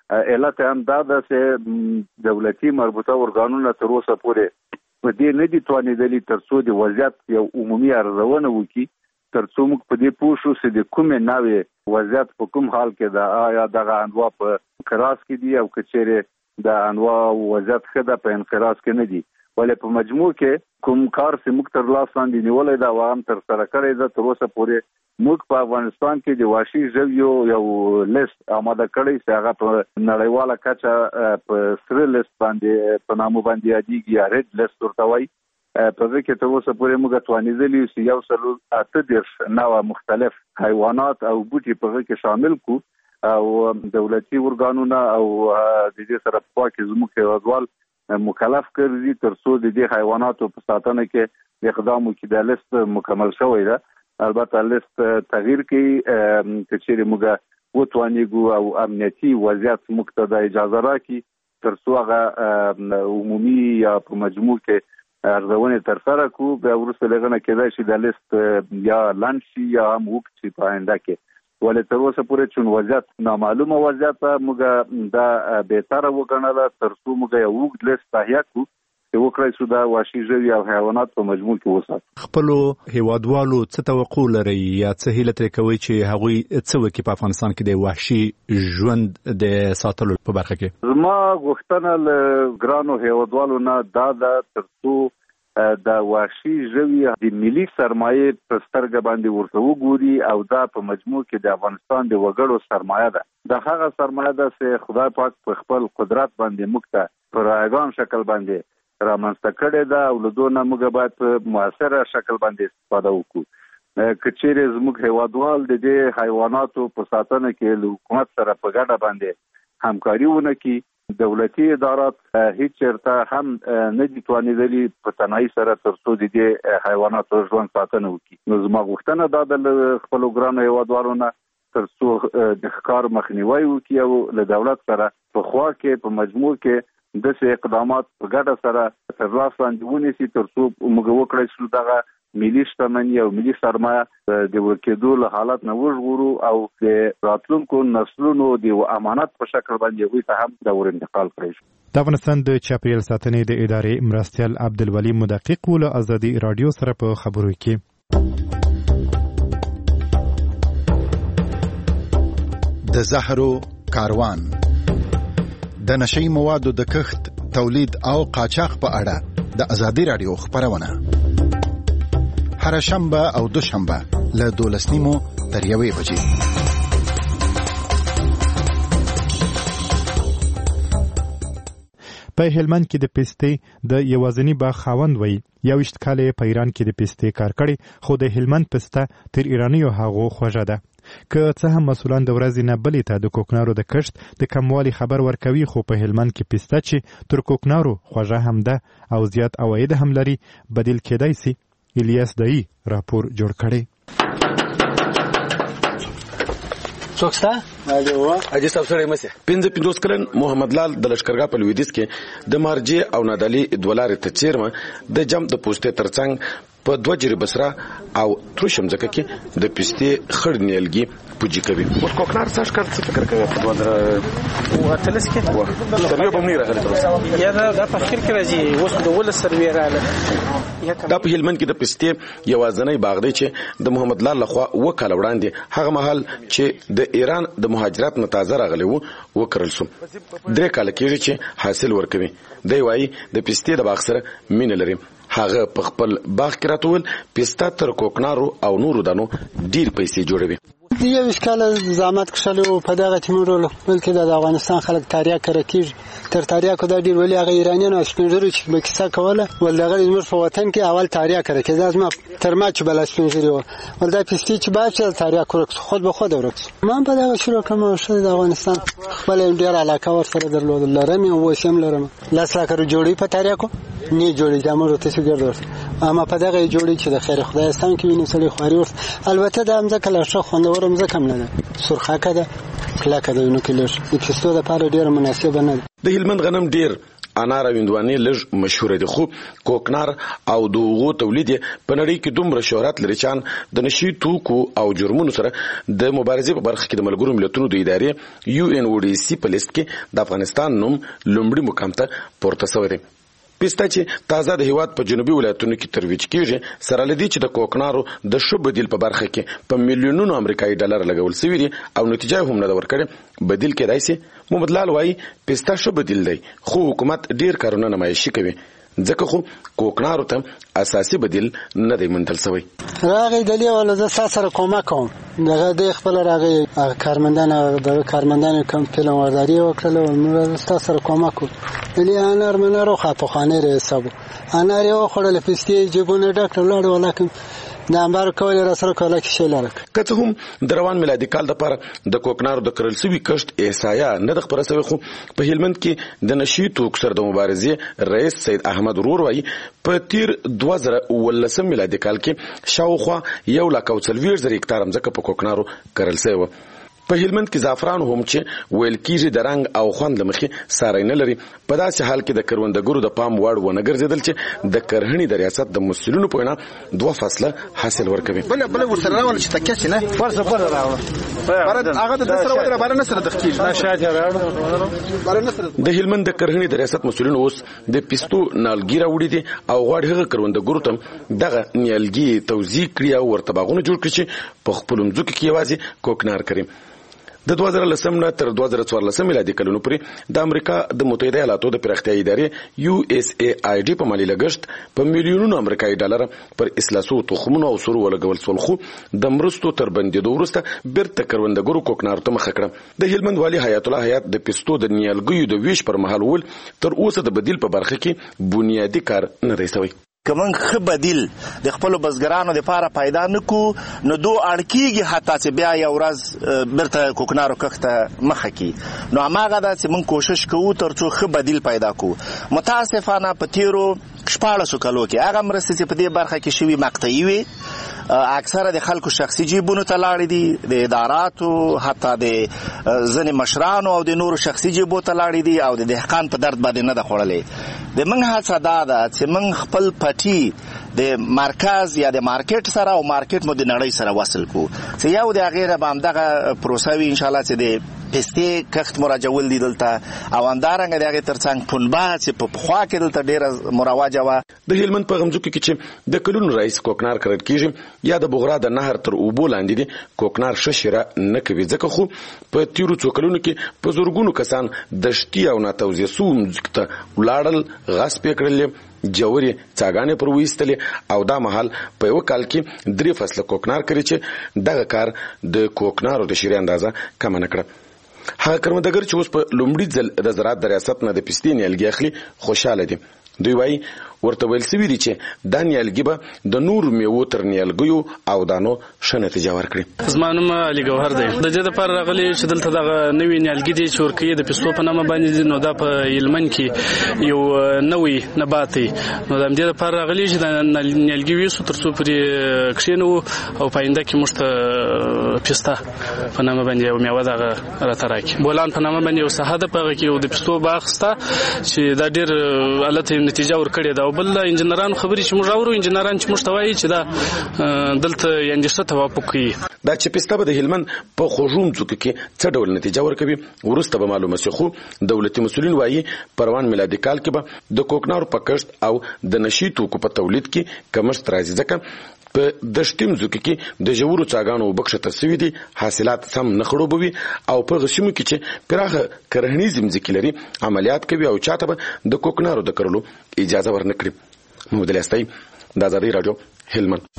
علت هم دا ده چې دولتي مربوطه ارګانونه تر اوسه پورې په دې نه دي توانېدلي تر څو د وضعیت یو عمومي ارزونه وکړي، تر څو موږ په دې پوه شو چې د کومې نوې وضعیت په کوم حال کې ده. آیا دغه انواع په انقراض کې دي او که چیرې د انواع وضعیت ښه ده په انقراض کې نه دي. ولې په مجموع کې کوم کار چې موږ تر لاس لاندې نیولی ده او هم تر سره کړی ده، تر اوسه پورې موږ په افغانستان کې د وحشي ژویو یو لیست آماده کړی چې هغه په نړیواله کچه په سره لیست باندې په نامو باندې یادېږي یا ریډ لیست ورته وایي. په دې کې تر اوسه پورې موږ توانېدلي یو چې 138 نوع مختلف حیوانات او بوټي په هغه کې شامل کړو او دولتي ارګانونه او د دې سره په خوا کې زموږ هیوادوال مکلف کړي تر څو د دې حیواناتو په ساتنه کې اقدام وکړي. د لیست مکمل شوی ده. البته لیست تغییر کوي که چیرې موږ وتوانېږو او امنیتي وضعیت موږ ته د اجازه راکړي تر څو هغه عمومي یا په مجموع کې ارزونې ترسره کړو. بیا وروسته له هغه نه کېدای شي د لیست یا لنډ شي یا هم اوږد شي په آینده کې. ولې تر اوسه پورې چون وضعیت نامعلومه وضعیت موږ دا بهتره وګڼله تر څو موږ یو اوږد لیست تهیه کړو چې وکړای شو د وحشي ژوي او حیوانات په مجموع کې وساتو. خپلو هیوادوالو څه توقع لري یا څه هیله ترې کوي چې هغوی څه وکړي په افغانستان کې د وحشي ژوند د ساتلو په برخه کې؟ زما غوښتنه له ګرانو هیوادوالو نه دا ده تر څو د وحشي ژوي د ملي سرمایې په سترګه باندې ورته وګوري او دا په مجموع کې د افغانستان د وګړو سرمایه ده. د هغه سرمایه ده چې خدای پاک په خپل قدرت باندې موږ ته په رایگان شکل باندې رامنځته کړې ده او له دوی نه موږ باید په مؤثره شکل باندې استفاده وکړو. که چیرې زموږ هیوادوال د دې حیواناتو په ساتنه کې له حکومت سره په ګډه باندې همکاري ونه کړي، دولتي ادارات هیڅ چېرته هم نه دي توانېدلي په تنهایي سره تر څو د دې حیواناتو ژوند ساتنه وکړي. نو زما غوښتنه دا ده له خپلو ګرانو هیوادوالو نه تر څو د ښکار مخنیوی وکړي او له دولت سره په خوا کې په مجموع کې داسې اقدامات په ګډه سره تر لاس لاندې ونیسي تر څو موږ وکړای شو دغه ملي شتمني او ملي سرمایه د ورکېدو له حالت نه وژغورو او د راتلونکو نسلونو د امانت په شکل باندې هغوی ته هم دا ور انتقال کړی شو. د افغانستان د چاپیریال ساتنې د ادارې مرستیال عبدالولي مدقق له ازادي رادیو سره په خبرو کې. د زهرو کاروان د نشئی موادو د کښت، تولید او قاچاق په اړه د ازادي رادیو خبرونه هر شنبه او دوشنبه له 12:30 تر 1 بجې. په هلمند کې د پستې د یوازنی باغ خاوند وایي 21 کال په ایران کې د پستې کار کړی خو د هلمند پسته تر ایرانیو هغو خوږه ده. که څه هم مسؤلان د ورځې نه بلې ته د کوکنارو د کښت د کموالي خبر ورکوي خو په هلمند کې پسته چې تر کوکنارو خوږه هم ده او زیات عواید هم لري بدیل کېدای سي. الیاس دایی راپور جوړ کړی. څوک ستا؟ حاجي صاحب سره مسه 55 کلن محمد لال د لشکرګاه په لویدیځ کې د مارجې او نادالي دولارې ته چیرمه د جم د پوسټې ترڅنګ په 2 جری بسرا او ترشم ځکه کې د پستې خړ نیلګي پوجي کوي. اوس کوکنار څه ښکار څه فکر کوي په دوه او اتلس کې سروي به نه راغلی تر یا دا په اخر کې راځي اوس د ول سروي راغلی. دا په هلمند کې د پستې یوازنی باغ دی چې د محمد لال لخوا وکاله وړاندې هغه مهال چې د ایران د مهاجرت نه تازه راغلی وو وکرل شو. 3 کال کېږي چې حاصل ورکوي. دی وایي د پستې د باغ سره مینه لري. هغه په خپل باغ کې راتول پسته تر کوکنارو او نورو دانو ډیر پیسې جوړوي. یو اشکال زحمت کښلو په دغه تیمورولو بلکې د افغانستان خلک تاریخ کړه کیږي تر تاریخ کو دا ډیر ولی هغه ایرانیان او سپینځرو چې به کیسه کوله ولغه زموږ په وطن کې اول تاریخ کړه کې ځما تر ما چې بل سپینځري و ولدا پستی چې باید چې تاریخ ورک خود به خود ورک. من په دغه شروع کوم شو د افغانستان خپل ډیر علاقه ور سره درلود لرم او وسیم لرم لاس راکړو جوړی په تاریخ نه جوړی دا موږ ته څه ګرځول اما په دغه جوړی چې د خیر خدایستان کې ویني سړي خواري ورس البته د امزه کله شو خوندور امزه کم نه ده سرخه ده کلاکه ده نو کلیش د پستو د پاره ډیر مناسب نه ده. د هلمند غنم ډیر انار ویندواني لږ مشهور دي خو کوکنار او دغه تولید په نړۍ کې دومره شهرت لري چې د نشي توکو او جرمونو سره د مبارزې په برخه کې د ملګرو ملتونو د ادارې UNODC په لیست کې د افغانستان نوم لومړی مقام ته پورته شوی دی. پسته چې تازه د هیواد په جنوبي ولایتونو کې ترویج کیږي سره لدی چې د کوکنارو د شو بدیل په برخه کې په میلیونونو امریکایي ډالر لګول شوی دي او نتیجه هم نه ورکړي بدیل کېدای شي. محمد لال وایي پسته شو بدیل دی خو حکومت ډیر کارونه نمایشي کوي ځکه خو کوکنارو ته اساسي بدیل نه دی منتل شوی. راغی دلی ولا ز سره کومه کوم دغه د خپل راغی کارمندان کم فلم ورداری وکړل او موږ سره کومه کو دلی انار منارو خاطو خانه ر حساب انار یو خړل پستی جيبونه ډاکټر لاړ ولکه د امر کول را سره کوله کې شیل راک. کته هم دروان میلادي کال د پر د کوکنارو د کرل سوي کشت احصایا نه د خبره سوي خو په هلمند کې د نشي توک سره د مبارزې رئیس سید احمد ورور وای په تیر 2019 میلادي کال کې شاوخوا 1,40,000 هکتار ځمکه په کوکنارو کرل سوي. په هلمند کې زعفران هم چې ویل کېږي د رنگ او خوند لمخې ساري نه لري په داسې حال کې د کروندګرو د پام وړ ونه ګرځیدل چې د کرهڼې د ریاست د مسؤلینو په وینا 2 فصله حاصل ورکوي. بل ورسره راول چې تکیس نه ورسره راول هغه د سره ودره بار نه سره د خکیل نه شاید بار نه سره د هلمند د کرهڼې د ریاست مسؤلین اوس د پستو نالګي راوړي دي او غواړي هغه کروندګرو ته دغه نیالګي توزیع کړي او ورته باغونه جوړ کړي چې په خپل ځمکو کې یوازې کوکنار کړي. د 2010 نه تر 2014 میلادي کلونو پورې د امریکا د متحده ایالاتو د پراختیا ادارې USAID په مالي لګښت په میلیونونو امریکایي ډالر پر اصلاحو تخمونو او سرو ولګول شول خو د مرستو تر بندیدو وروسته بیرته کروندګرو کوکنارو ته مخ کړه. د هلمند والي حیات الله حیات د پستو د نیالګیو د ویش پر مهال ول تر اوسه د بدیل په برخه کې بنیادی کار نه دی شوی. کمن خ بدیل د خپل بزګرانو د لپاره پیدا نکو نو دو اړکیږي حتی چې بیا یو ورځ برته کوکنارو کخته مخه کی نو هغه دا چې مونږ کوشش کوو ترڅو خ بدیل پیدا کو. متاسفانه په تیرو 14 کالو کې هغه مرستې چې په دې برخه کې شوی مقطعي وي اکثره د خلکو شخصي جیبونو ته لاړې دي د اداراتو حتی د ځنې مشرانو او د نورو شخصي جیبو ته لاړې دي او د دهقان په درد باندې نه ده خوړلې. د موږ هڅه دا ده چې موږ خپل پټي د مرکز یا د مارکیټ سره او مارکیټ مو د نړۍ سره وصل کو چې یو د غیره به همدغه پروسه وي ان شاء الله چې د پستې کښت مراجعول دي دلته او همدارنګه د هغې ترڅنګ پنبه چې په پخوا کې دلته ډېره مروجه وه. د هلمند په غمځکو کې چې د کلونو راهیسې کوکنار کرل کېږي یا د بغرا د نهر تر اوبو لاندې دي کوکنار ښه شیره نه کوي ځکه خو په تیرو څو کلونو کې په زرګونو کسان دشتي او ناتوزیع سوو مځکو ته ولاړل غصب یې کړلې جوړې څاګانې پر وېستلې او دا مهال په یو کال کې 3 فصله کوکنار کړي چې دغه کار د کوکنارو د شیرې اندازه کم نه کړه. هغه کروندګر چې اوس په لومړي ځل د زراعت د ریاست نه د پستې نیالګي اخلي خوشاله دي. دوی وایي ورته ویل سوي دي چې دا نیالګي به د نورو میوو تر نیالګیو او دانو ښه نتیجه ورکړي. زما نوم علي ګوهر دی. د دې لپاره راغلی چې دلته دغه نوي نیالګي دي چې ورکوي د پستو په نامه باندې دي. نو دا په هلمند کې یو نوی نبات دی. نو د همدې لپاره راغلی چې د نیالګي ویسو تر څو پرې کښېنوو او په آینده کې موږ ته پسته په نامه باندې یو میوه دغه راته راکړي. بولان په نامه باندې یو ساحه ده، په هغه کې یو د پستو باغ شته چې دا ډېر الته نتیجه ورکړې ده. او بل انجنیرانو خبرې چې موږ اورو، انجنیران چې موږ ته وایي چې دا دلته یعنې ښه توافق کوي. دا چې پسته به د هلمند په خوږو ځمکو کې څه ډول نتیجه ورکوي وروسته به معلومه شي. خو دولتي مسؤلین وایي په روان میلادي کال کې به د کوکنارو په کښت او د نشي توکو په تولید کې کمښت راځي، ځکه په دشتي ځمکو کې د ژورو څاګانو وبښته سوي دي، حاصلات سم نه خړوبوي او په غشمو کې چې پراخه کرهنیز ځمکې لري عملیات کوي او چاته به د کوکنارو د کرلو اجازه ورنکړي. محمد الیاستای، د آزادۍ راډیو، هلمند.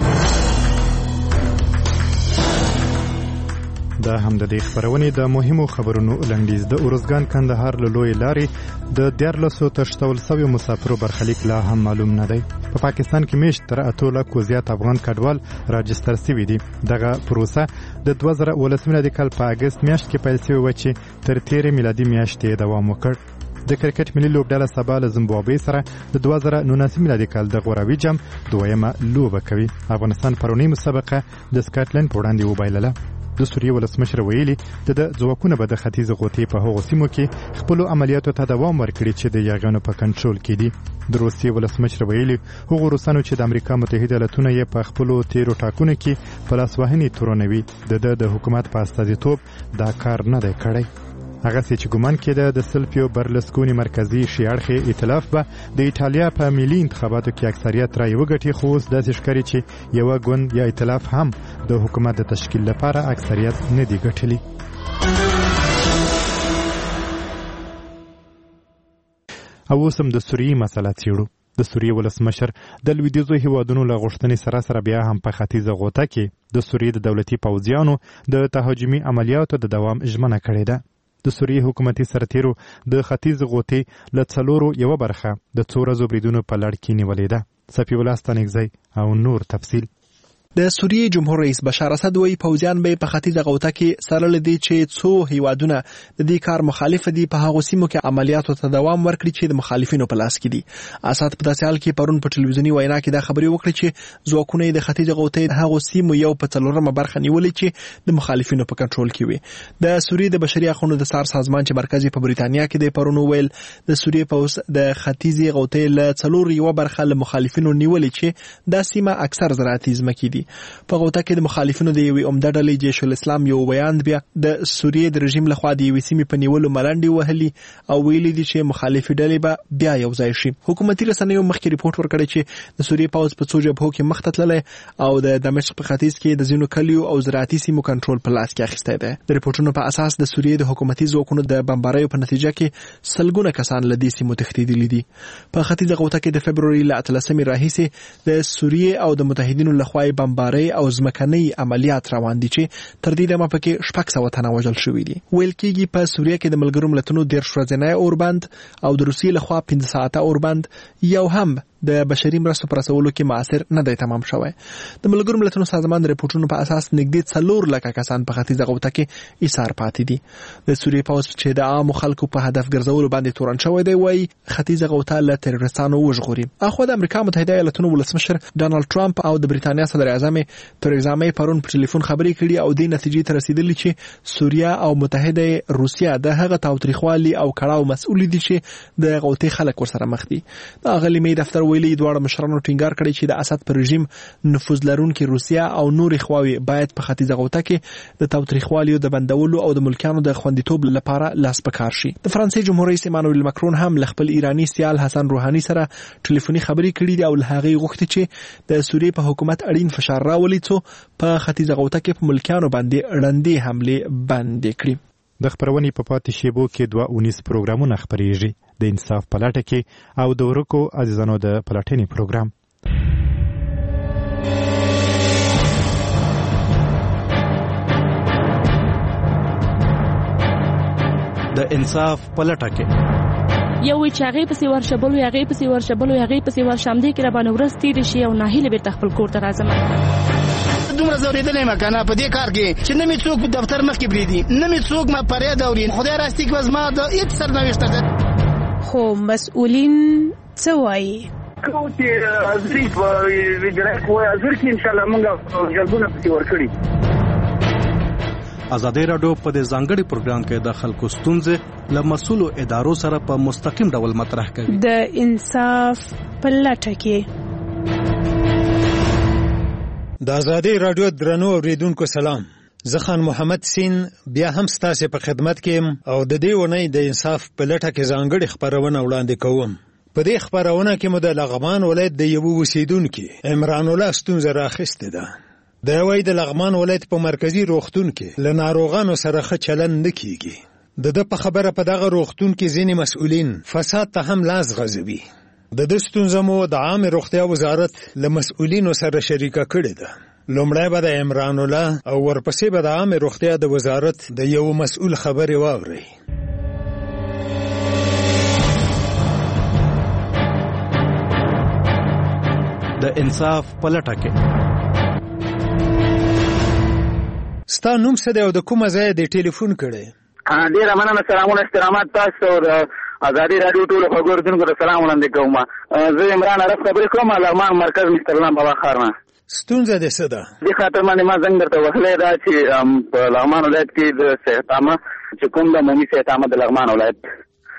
دا هم د دې خبرونې د مهمو خبرونو لنډیز. د اورزګان کندهار له لوی لارې د 1400 تشتول سوي مسافرو برخلیک لا هم معلوم نه دی. په پاکستان کې میشت تر 8 لکو زیات افغان کډوال راجستر شوي دي. دغه پروسه د 2019 میلادي کال په اگست میاشت کې پیل شوې و چې تر 13 میلادي میاشتې دوام وکړ. د کرکټ ملي لوبډله سبا له زیمبابوې سره د 2019 میلادي کال د غوراوي جام دویمه لوبه کوي. افغانستان پرونی مسابقه د سکاټلند په وړاندې وبایلله. د سوریې ولسمشر ویلي د ځواکونو به د ختیځ غوطې په هغو سیمو کې خپلو عملیاتو ته دوام ورکړي چې د یاغیانو په کنټرول کې دي. د روسیې ولسمشر ویلي هغو روسانو چې د امریکا متحده ایالتونو یې په خپلو تیرو ټاکنو کې په لاسوهنې تورنوي د حکومت په استازیتوب دا کار نه دی کړی. هغه چې ګومان کېده د سلفیو برلسکونی مرکزی شیعړخي ائتلاف به د ایټالیا په ملي انتخاباتو کې اکثریت رای وګټي، خو اوس داسې ښکاري چې یوه ګوند یا ائتلاف هم د حکومت د تشکیل لپاره اکثریت نه دی ګټلی. او اوس هم د سوریې مسله څیړو. د سوریې ولسمشر د لویدیځو هیوادونو له غوښتنې سره بیا هم په ختیځه غوطه کې د سوریې د دولتي پوځیانو د تهاجمي عملیاتو د دوام ژمنه کړې ده. د سوریې حکومتي سرتیرو د ختیځ غوطې له 4 یوه برخه د 2 ورځو بریدونو په لړ کې نیولې ده. صفي الله ستانکزی او نور تفصیل. د سوریې جمهور رئیس بشار اسد وایي پوځیان به په ختیځه غوطه کې سره لدی چې څو هیوادونه د دې کار مخالف دي په هغو سیمو کې عملیاتو ته دوام ورکړي چې د مخالفینو په لاس کې دي. اسد په داسې حال کې پرون په ټلویزیوني وینا کې دا خبرې وکړې چې ځواکونه د ختیځه غوطې هغو سیمو یو په 4مه برخه نیولې چې د مخالفینو په کنټرول کې وي. د سوریې د بشري حقوقو د سار سازمان چې مرکزي په بریتانیا کې دی پرون ویل د سوریې پوځ د ختیځي غوطې له 4 یوه برخه له مخالفینو نیولې چې دا سیمه اکثر زراعتي ځمکې دي. په غوطه کې د مخالفینو د یوې عمده ډلې جیش الاسلام یو بیان بیا د سوریې د رژیم لخوا د یوې سیمې په نیولو ملنډې وهلي او ویلي دي چې مخالفي ډلې به بیا یو ځای شي. حکومتي رسنیو مخکې ریپورت ورکړی چې د سوریې پوځ په 2 جبهو کې مخ ته تللی او د دمشق په ختیځ کې د ځینو کلیو او زراعتي سیمو کنټرول په لاس کې اخیستی دی. د ریپورتونو په اساس د سوریې د حکومتي ځواکونو د بمباریو په نتیجه کې سلګونه کسان له دې سیمو تښتېدلي دي. په ختیځه غوطه کې د فبروري له 13 راهیسې د سوریې او د متحدینو لخوا بمبارۍ او ځمکنۍ عملیات روان دي چې تر دې دمه پکې 600 تنه وژل شوي دي. ویل کېږي په سوریه کې د ملګرو ملتونو 10 ورځنی اوربند او د روسیې لخوا 15 ساعته اوربند یو هم د بشري مرستو پر رسولو کې موثر نه دی تمام شوی. د ملګرو ملتونو سازمان د ریپورتونو په اساس نږدې 4 لکه کسان په ختیځه غوطه کې ایثار پاتې دي. د سوریې پوځ چې د عامو خلکو په هدف ګرځولو باندې تورن شوی دی وایي ختیځه غوطه له تروریستانو وژغوري. اخو د امریکا متحده ایالاتونو ولسمشر ډانلډ ټرمپ او د بریتانیا صدر اعظم تریزا می پرون په ټلیفون خبرې کړي او د نتیجې ته رسیدلی چې سوریه او متحده روسیا د هغه تاوتریخوالي او کړهو مسؤل دي چې د غوطې خلک ورسره مخ دي. د غلیمي دفتر ویلي دواړه مشرانو ټینګار کړی چې د اسد پر رژیم نفوذ لرونکي روسیا او نورې خواوې باید په ختیځه غوطه کې د تاوتریخوالي د بندولو او د ملکیانو د خوندیتوب لپاره لاس په کار شي. د فرانسې جمهور رئیس ایمانوئل ماکرون هم له خپل ایرانی سیال حسن روحاني سره ټلیفوني خبرې کړې دي او له هغې غوښتي چې د سوریې په حکومت اړین فشار راولي څو په ختیځه غوطه کې په ملکیانو باندې ړندې حملې بندې کړي. د خبرونې په پاتې شیبو کې 2 پروګرامونه خبرېږي. د انصاف پلټه کې او د ورکو عزیزانو د پلټنې پروګرام. د انصاف پلټه کې یو چې هغه پسې ورشبل وي هغه پسې ورشبل وي هغه پسې ورشم دي کې را باندې ورس تیر شي او ناهیله به خپل کور ته راځم دومره زوریدلې مکنه په دې کار کې چې نه می څوک په دفتر مخ کې بریدي نه می څوک ما پرې دا ورین خدای راستي کې وزما د هیڅ سرنوشت ده خو مسؤلین څه وایي کوتي ازریف ویډرک وای ازر کې ان شاء الله موږ جلبونه پتی ورکړي ازادي رادیو په دې ځانګړي پروګرام کې د خلکو ستونزې له مسؤلو ادارو سره په مستقیم ډول مطرح کوي د انصاف په لټه کې د ازادي رادیو درنو اوریدونکو سلام زه خان محمد سین بیا هم ستاسو په خدمت کې او د دې ونې د انصاف په لټه کې ځانګړي خبرونه وړاندې کوم په دې خبرونه کې مو د لغمان ولایت د یو اوسیدونکو عمران الله ستونزه راخسته ده د وای د لغمان ولایت په مرکزی روغتون کې ل ناروغانو سره ښه چلند نه کیږي د په خبره په دغه روغتون کې ځینې مسؤلین فساد ته هم لاس غځوي د ستونزه مو د عام روغتیا وزارت له مسؤلینو سره شریکه کړې ده لومړی به د عمران الله او ورپسې به د عام روغتیا د وزارت د یو مسؤل خبرې واوري د انصاف پلټه کې ستا نوم څه دی او د کومه ځای د ټلیفون کړی ډیره مننه سلامونه احترامات تاسو د ازادي رادیو ټول خبرونکو ته سلام وړاندې کوم زه عمران عرف خبرې کوم لغمان مرکز مستر الله بابا خارنه ستونزه دې څه ده د خاطر باندې ما زنګ درته وهلې دا چې په لغمان ولایت کې د صحتامه چې کوم د عمومي صحتامه د لغمان ولایت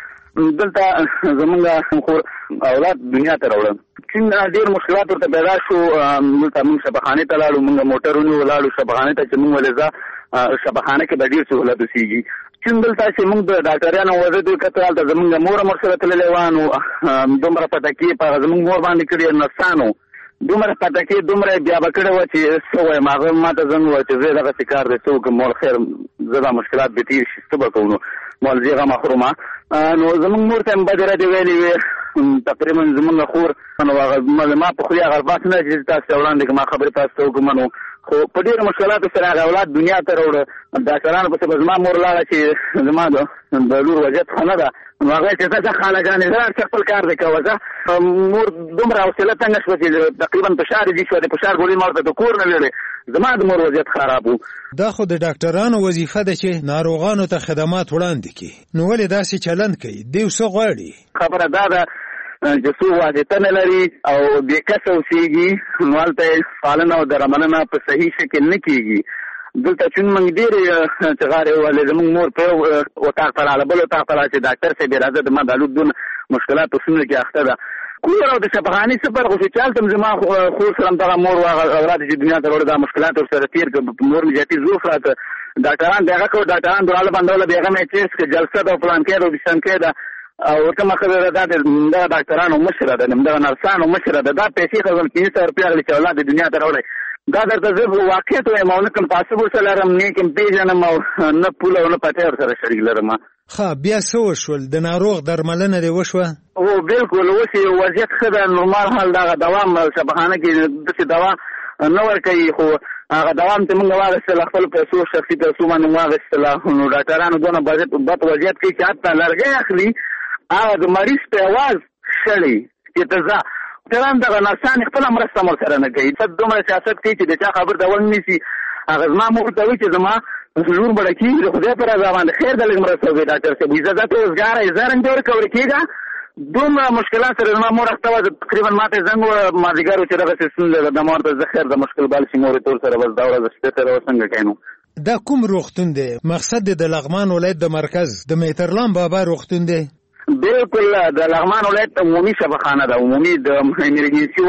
دلته زمونږ خور اولاد دنیا ته راوړل چې ډېر مشکلات ورته پیدا شو دلته موږ شبخانه ته لاړو موږ موټرونو ولاړو شبخانه ته چې موږ ولې شبخانه کې به ډېر سهولت وسیږي چې دلته چې موږ د ډاکټرانو وزد کتل د زمونږ مور مرسته تللې وانه دومره پته کې په زمونږ مور باندې کړی نرسانو دومره پته کې دومره بیا بکړه و چې څه وایم هغه ماته زنګ و چې زه دغه کار دې څوک مول خیر زه دا مشکلات به تیر شي څه به کوو مول زیغه محرومه نو زمونږ مور ته بدره دی ویلې تقریبا زمونږ خور نو هغه ما په خو هغه باس نه چې تاسو وړاندې ما خبرې تاسو کوم نو خو په ډېر مشکلاتو سره هغه اولاد دنیا ته راوړه ډاکټرانو پسې زما مور لاړه چې زما د لور وضعیت ښه نه ده نو هغه چې زه خاله ګانې زه خپل کار دی کوه زه مور دومره حوصله تنګه شوه چې تقریبا فشار دي شوه د فشار ګولۍ ما ورته د کور نه ویلې زما د مور وضعیت خراب و دا خو د ډاکټرانو وظیفه ده چې ناروغانو ته خدمات وړاندې کړي نو ولې داسې چلند کوي دوی څه غواړي خبره دا ده چې څو واسطه نه لري او بې کسه اوسېږي نو هلته پالنه او درملنه په صحیح شکل نه کېږي دلته چون موږ ډېرې چغارې وهلې زموږ مور په یو اتاق ته راغله بل اتاق ته راغله چې ډاکټر صاحب یې راځه د ما د الوت دون مشکلات په څومره کې اخته ده کور او د شفاخانې څه فرق خو چې چالتم زما خور سره همدغه مور اولاد چې دنیا ته وړه دا مشکلات ورسره تېر کړه مور مې زیاتي زوف راته ډاکټران دغه کړو ډاکټران دراله بندوله بېغه مې چیس که جلسه ده او پلانکې ده او بشتنکې ده او کومه خبره ده دغه ډاکټرانو مشره ده دغه نرسانو مشره ده دا پیسې خو 500 روپۍ اخلي چې اولاد د دنیا ته راوړی دا درته زه واقعیت وایم او نه کوم تعصب ورسره لرم نه کوم پېژنم او نه پوله او نه پټۍ ورسره شریک لرم بیا څه وشول د ناروغ درملنه دې وشوه او بالکل اوس یې وضعیت ښه ده نورمال حال دغه دوام شفاخانه کې داسې دوا نه ورکوي خو هغه دوام چې موږ واخیستل خپل پیسو شخصي پیسو باندې واخیستله نو ډاکټرانو دونه بد وضعیت کوي چې حتی لرګی اخلي هغه د مریض په اواز شړي چې ته ځه ډاکټران دغه نرسان خپله مرسته ورسره نه کوي دومره سیاست کوي چې د چا خبر ته ونیسي هغه زما مور ته وایي چې زما لور بړه کېږي د خدای په رضا باندې خیر د لږ مرسته وکړي ډاکټر صاحب وایي زه ته روزګاره یې زه رنګ ورکولی کېږه دومره مشکلات سره زما مور اخته وه تقریبا ما ته زنګ وویل مازدیګر و چې دغسې ستونزه ده ما ورته زه خیر د مشکل بال شي مورې ټول سره بس دا ورځ شپې سره به څنګه کوې نو دا کوم روغتون دی مقصد د لغمان ولایت د مرکز د میترلام بابا روغتون دی بالکل د لغمان ولایت عمومي شفاخانه ده عمومي د ایمرجنسي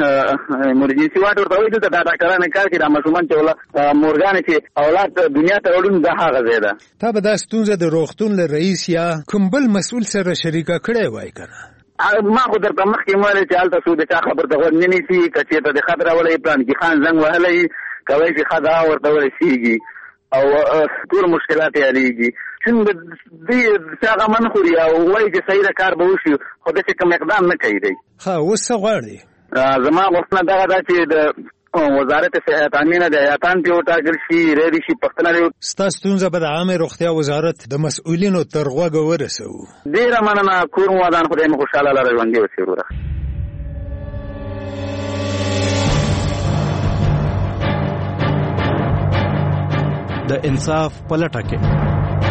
واټ ورته وایي دلته دا ډاکټران کار کوي دا ماشومان چې مورګانې چې اولاد دنیا ته راوړي دا هغه ځای ده تا به دا ستونزه د روغتون له رئیس یا کوم بل مسؤل سره شریکه کړې وای کنه ما خو درته مخکې ویلې چې هلته څوک د چا خبر ته غوږ نه نیسي که چېرته د خط راوړی پلانکي خان زنګ وهلی کوی چې ښه دا ورته ورسېږي او ټول مشکلات یې حلېږي څنګه دوی هغه من خوري او وایي چې صحیح ده کار به وشي خو داسې کوم اقدام نه کوي دی اوس څه غواړې زما غوښتنه دغه ده چې د وزارت صحت امینه د ایاتان په وټاکل شي ریډي شي پښتنه ستاسو ستونزه به د عامه روغتیا وزارت د مسؤلینو تر غوږه ورسو. ډیره مننه کور مو ودان خدای مو خوشاله لاره ژوندي اوسئ وروره. د انصاف پلټه کې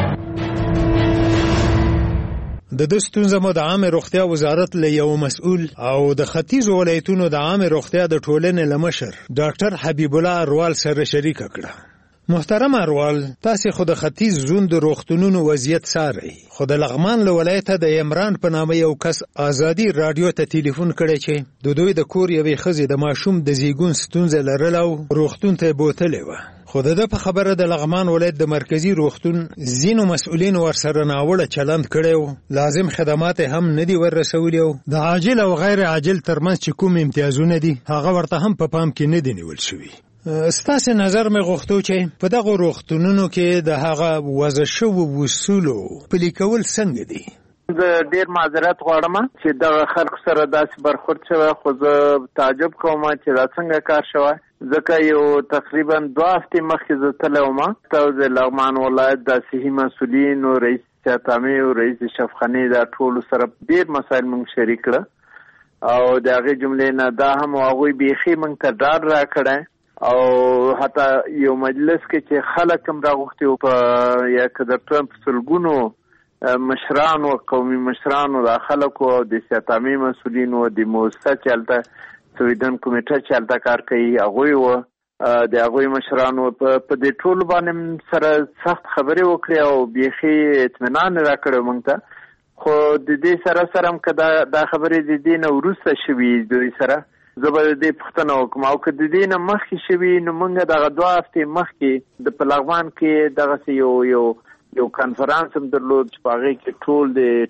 د ستونزه مو د عامه روغتیا وزارت له یو مسؤل او د ختیځ ولایتونو د عامه روغتیا د ټولنې لمشر ډاکټر حبیب الله اروال سره شریک کړه. محترم اروال، تاسو خو د ختیځ زون د روغتونونو وضعیت څارئ، خو د لغمان له ولایته د عمران په نامه یو کس ازادي رادیو ته ټلیفون کړی چې د دوی د کور یوې ښځې د ماشوم د زیږون ستونزه لرله او روغتون ته بوتلې وه. خو د په خبره د لغمان ولایت د مرکزی روغتون ځینو مسؤلین ورسره ناوړه چلند کړی، لازم خدمات هم نه دي ورسولي، د عاجل او غیر عاجل ترمنځ چې کوم امتیازونه دي هغه ورته هم په پام کې نه دي نیول شوي. ستاسو نظر مې غوښتو چې په دغه روغتونونو کې د هغه وضع شوو اصولو پلي کول څنګه دي؟ زه ډیر معذرت غواړم چې د خلکو سره داسې برخورد شوی، خو زه تعجب کوم چې دا څنګه کار شوی، ځکه یو تقریبا 2 هفتې مخکې زه تللی وم د لغمان ولایت د صحي مسؤلین او رئیس صحتامې او رئیس شفاخانې دا ټولو سره ډیر مسایل موږ شریک کړه او د هغې جملې نه دا هم هغوی بیخي موږ ته ډاډ راکړی او حتی یو مجلس کې چې خلک هم راغوښتي وو په یا که د ټرمپ سلګونو مشرانو قومي مشرانو د خلکو او د صحتامې مسؤلینو د موسسه چې هلته سویډن کمیټه چې هلته کار کوي هغوی وو، د هغوی مشرانو په دې ټولو باندې سره سخت خبرې وکړې او بیخي اطمینان راکړی موږ ته. خو د دې سره هم که دا خبرې د دې نه وروسته شوي دوی سره زه به د دې پوښتنه وکړم او که د دې نه مخکې شوي نو موږ دغه 2 هفتې مخکې په لغمان کې دغسې یو کنفرانس هم درلود چې په هغې کې ټول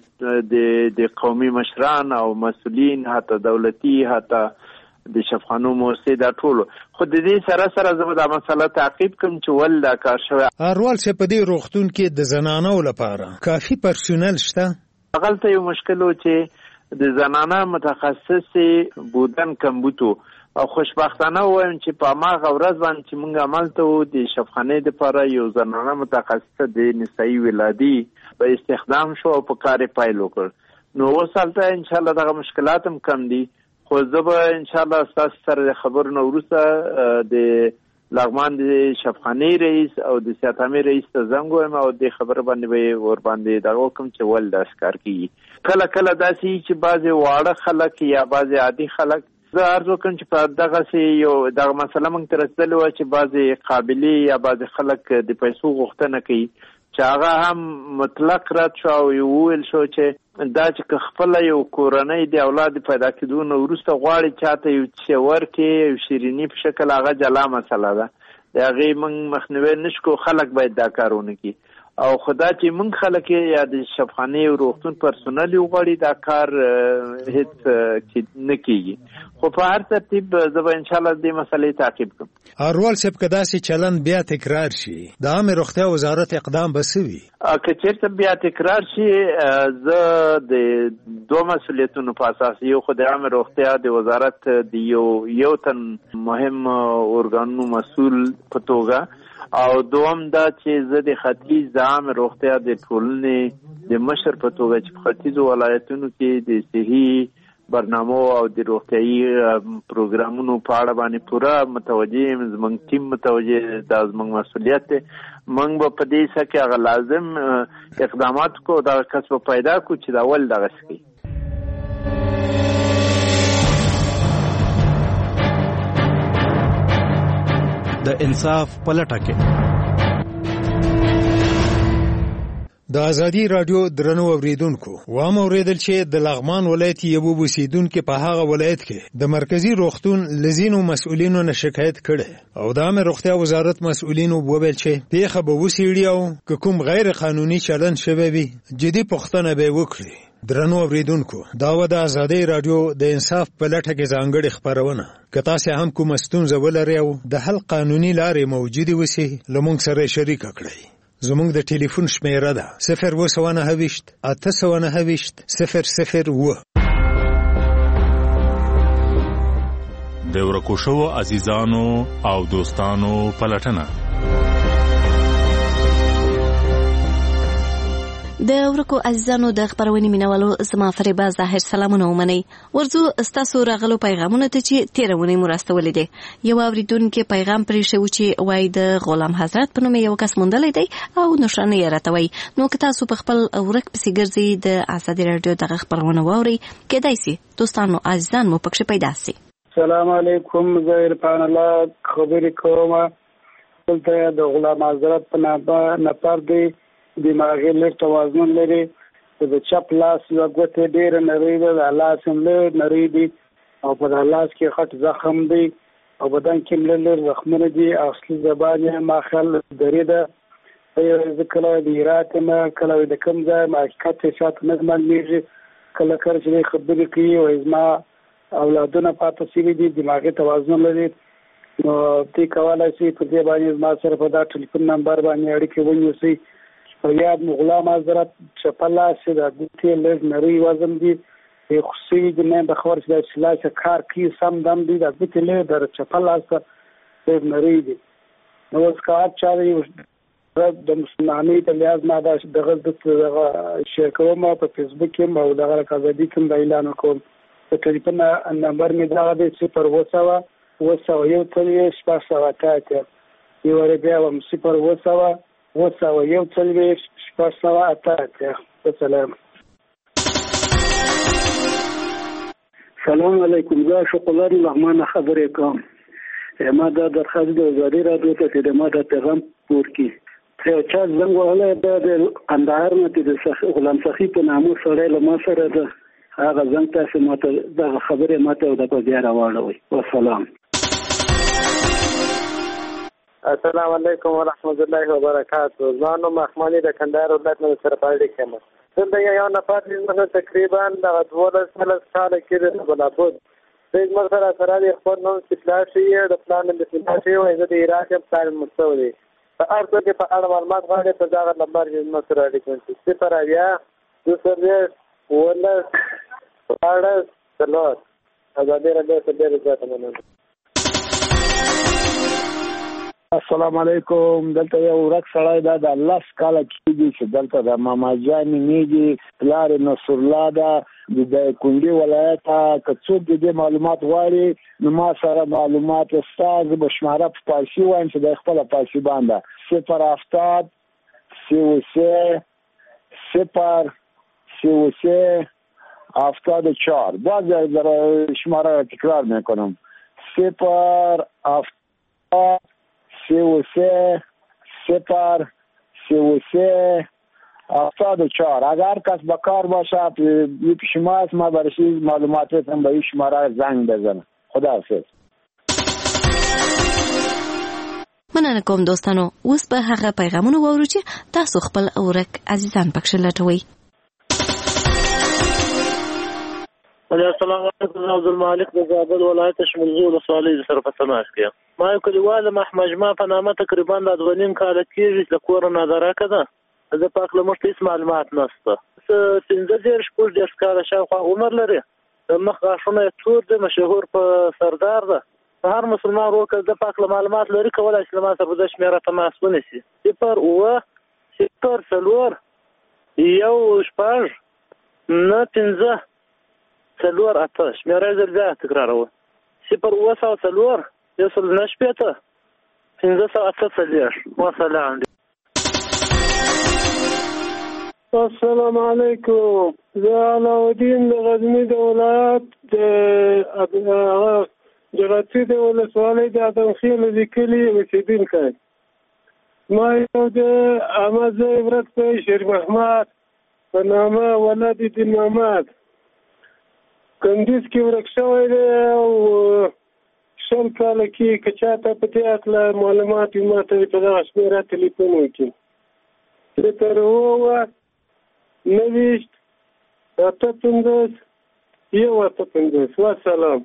د قومي مشران او مسؤلین حتی دولتي حتی د شفاخانو موسسې دا ټولو، خو د دې سره زه به دا مسله تعقیب کړم چې ولې دا کار شوی. اروال چې په دې روغتون کې د زنانو لپاره کافي پرسونل شته؟ هغلته یو مشکل و چې د زنانه متخصصې بودن کمبوتو او خوشبختانه وایم چې په هماغه ورځ باندې چې موږ عملته وو د شفاخانې دپاره یو زنانه متخصصه د نسایي ولادي به استخدام شو او په کار یې پیل وکړ. نو اوس هلته انشاءالله دغه مشکلات هم کم دي، خو زه به انشاءالله ستاسو سره د خبرو نه وروسته د لغمان د شفاخانې رئیس او د صحتامې رئیس ته زنګ ووایم او دې خبره باندې به یې ورباندې دغه وکړم چې ولې داسې کار کېږي. کله داسې وي چې بعضې واړه خلک یا بعضې عادي خلک، زه عرض وکړم چې په دغسې دغه مسله موږ ته رسېدلې وه چې بعضې قابلې یا بعضې خلک د پیسو غوښتنه کوي چې هغه هم مطلق رد شو او وویل شو چې دا چې که خپله یو کورنۍ د اولاد پیدا کېدو نه وروسته غواړي چاته یو څه ورکړي یو شیریني په شکل، هغه جلا مسله ده، د هغې موږ مخنیوی نه شو کوو، خلک باید دا کار ونه کړي. او خدا چې موږ خلک یا د شفاخانې او روغتون پرسونل وغواړي دا کار هیڅ نه کېږي. خو په هر ترتیب زه به انشاءالله دې مسلې تعقیب کړم. اروال صاحب که داسې چلند بیا تکرار شي د عامې روغتیا وزارت اقدام به څه وي؟ که چېرته بیا تکرار شي زه د 2 مسؤلیتونو په اساس، یو خو د عامې روغتیا د وزارت د یو تن مهم ارګانونو مسؤل په توګه او دوم دا چې زه د ختیځ د عامې روغتیا د ټولنې د مشر په توګه چې په ختیځو ولایتونو کې د صحي برنامو او د روغتیایي پروګرامونو په اړه باندې پوره متوجه یم، زموږ ټیم متوجه، دا زموږ مسؤلیت دی. موږ به په دې څه کې هغه لازم اقدامات کو دغه کس به پیدا کو چې دا ول دغسې کوي. د انصاف پلټه کې د ازادي رادیو درنو اوریدونکو وام اوریدل چې د لغمان ولایت یو اوسیدونکو په هغه ولایت کې د مرکزی روغتون لزینو مسؤلینو نه شکایت کړي او د عامه روغتیا وزارت مسؤلینو وویل چې پیښه به وسیړي او کوم غیر قانوني چلند شوی وي جدي پوښتنه به وکړي. درنو اوریدونکو دا و د ازادي رادیو د انصاف په لټه کې ځانګړي خبرونه، که تاسو هم کوم ستونزه ولرئ او د حل قانوني لارې موجوده وسی لمونږ سره شریک کړئ. زمونږ د ټلیفون شمیره ده 029 829 002. د ورکو شوو عزیزانو او دوستانو پلټنه. د ورکو عزیزانو د خبرونې مینوالو زما فریبا ظاهر سلامونه ومنئ. ورځو ستاسو راغلو پیغامونه ته چې تیرونې مو راستولې دي. یو اوریدونکو پیغام پرې شو چې وای د غلام حضرت په نوم یو کس موندلې دی او نشانه یې راته وای. نو که تاسو په خپل ورک پسې ګرځي د ازادي رادیو دغه خبرونه واورئ کېدای شي دوستانو عزیزان مو پکښې پیدا شي. السلام علیکم زهیر پان الله خبرې کوم. دلته د غلام حضرت په نفر دی دماغي لږ توازن لري. د چپ لاس یو ګوته ډېره نری ده، د لاس هم لږ نری دي او په لاس کې خټ زخم دی او بدن کې لږ زخمونه دي. اصلي زبان یې ماخل درې ده. زه کله د هرات نه کله د کوم ځای حقیقت یې شاته نه معلومېږي. کله کله چې خبرې کوي وایي زما اولادونه پاتې شوي دي، دماغي توازن لري. نو تی کولی شي په دې باندې زما سره په دا ټلیفون نمبر باندې اړیکې ونیسئ. په یاد مو غلام حضرت چپلا سي د ګوتې لږ نری وزن دي خصوصي د نه د خبر چې د سلاشه کار کی سم دم دي د ګوتې له در چپلا سره لږ نری دي. نو اوس کار چاري د مسلمانۍ ته لیاز ما د غلط شیر کوم په فیسبوک کې او دغه کاذبی کوم د اعلان کوم. په ټلیفون نمبر می دا دی 0 یو بیا هم 0 1 څلوېښت شپږ سوه اته اتیا. السلام. سلام علیکم. زه شکلان رحمان خبرې کوم. ما دا درخواست د ازادي راډیو ته چې ما دا پیغام پور کړي. یو چا زنګ وهلی د قندهار نه چې د غلام سخي په نامه سړی له ما سره ده. هغه زنګ تاسې ما ته دغه خبرې ما ته د په بیا راواړوئ. والسلام. السلام علیکم ورحمت الله وبرکاته. زانو مخمانی د کندهار ولایت نه سره پاتې کېم. دلته یو نفر د تقریبا د 12 کال کې د بلابود د مرسته سره د خپل نوم سپلاشي د پلان د سپلاشي او د عراق په پلان مستوي دي. په ارته کې په اړه معلومات غواړي په دا نمبر کې مسره اړیکې چې پر بیا د سرویس ولا اړه سلوات ازادي راډیو ته ډېر ځای مننه. السلام علیکم. دلته یو ورک سړی دا د 10 کاله کېږي چې دلته د ماما جان میږي پلار نصر الله دا د کونډي ولایت که څوک دې معلومات غواړي نو ما سره معلومات استاد بشماره په پارسي وایم چې د خپل پارسي باندې 070 74 باز شماره تکرار میکنم 070 اگر کس بکار باشه پیش ما است ما برشی معلوماتت هم به این شماره زنگ بزنه. خدا حافظ. مننه کوم دوستانو. اوس به هغه پیغامونه واورو چې تاسو خپل اورک عزیزان پکښې لټوئ. السلام علیکم. عبدالمالک د زابل ولایت شمولزو ولسوالۍ سره په تماس کې یم. ما یو کلیوال محمد جمعه په نامه تقریبا د 2.5 کاله کېږي چې د کور نه درکه ده. د پاک له مخې هېڅ معلومات نشته. 15 کاله شاوخوا عمر لري. د مخ غاښونه یې تور دي، مشهور په سردار ده. په هر مسلمان ورو د پاک له معلومات لري کولی شي له ما سره په دې شمېره تماس ونیسي. 0 څلور اته شمېره زر بیا تکراروه 0 یوسل نشپېته 508 وسلام. السلام علیکم. زه علاءالدین د غزني د ولایت د جغتي د ولسوالۍ د ادمخیل د کلي اوسېدونکی. ما یو د احمد عبرت په شیر محمد په نامه ولد دین محمد کندیز کې ورک شوی دی او 100 کاله کې که چاته په دې هکله معلومات وي ما ته په دغه شمېره تلیفون وکړي. 0 والسلام.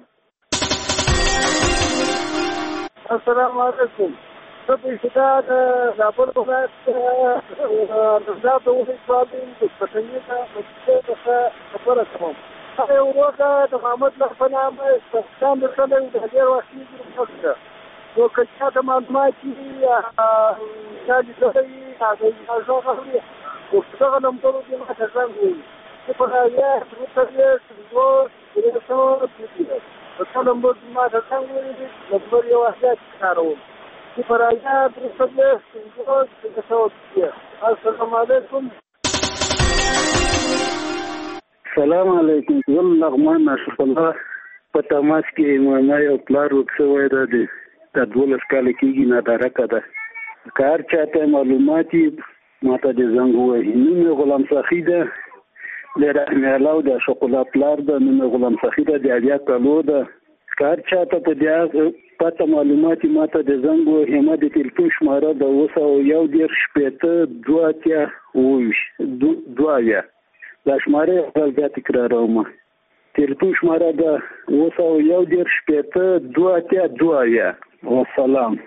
السلام علیکم. زه په ابتدا د زابل ولایت د ولسوالۍ د پټنې څخه خبره کوم. وروګه د محمد الله په نامه ستاسو د خلک د ډیر وختي وکړه نو که چاته معلومات یا چې دوی هغه غوښتي او څنګه نمبر دې ما ته څنګه وي په هغه په نمبر ما ته څنګه وي نمبر یو وخت کارو په هغه السلام علیکم. سلام علیکم. زم لغمان اشرف الله په تماس کې ما یو پلار وکړی دی د 12 کال کېږي نادارکه ده کار چاته معلوماتي ماته د زنګ وایي نوم غلام سخی ده د رحمه الله د شوکولا پلار ده نوم غلام سخی ده د اویا کالو ده کار چاته په دې پته معلوماتي ماته د زنګ وایي ما د تلیفون شماره د 210 شپېته 2 دا شماره بیا تکراروم تلیفون شماره ده 210 شپېته 2 والسلام.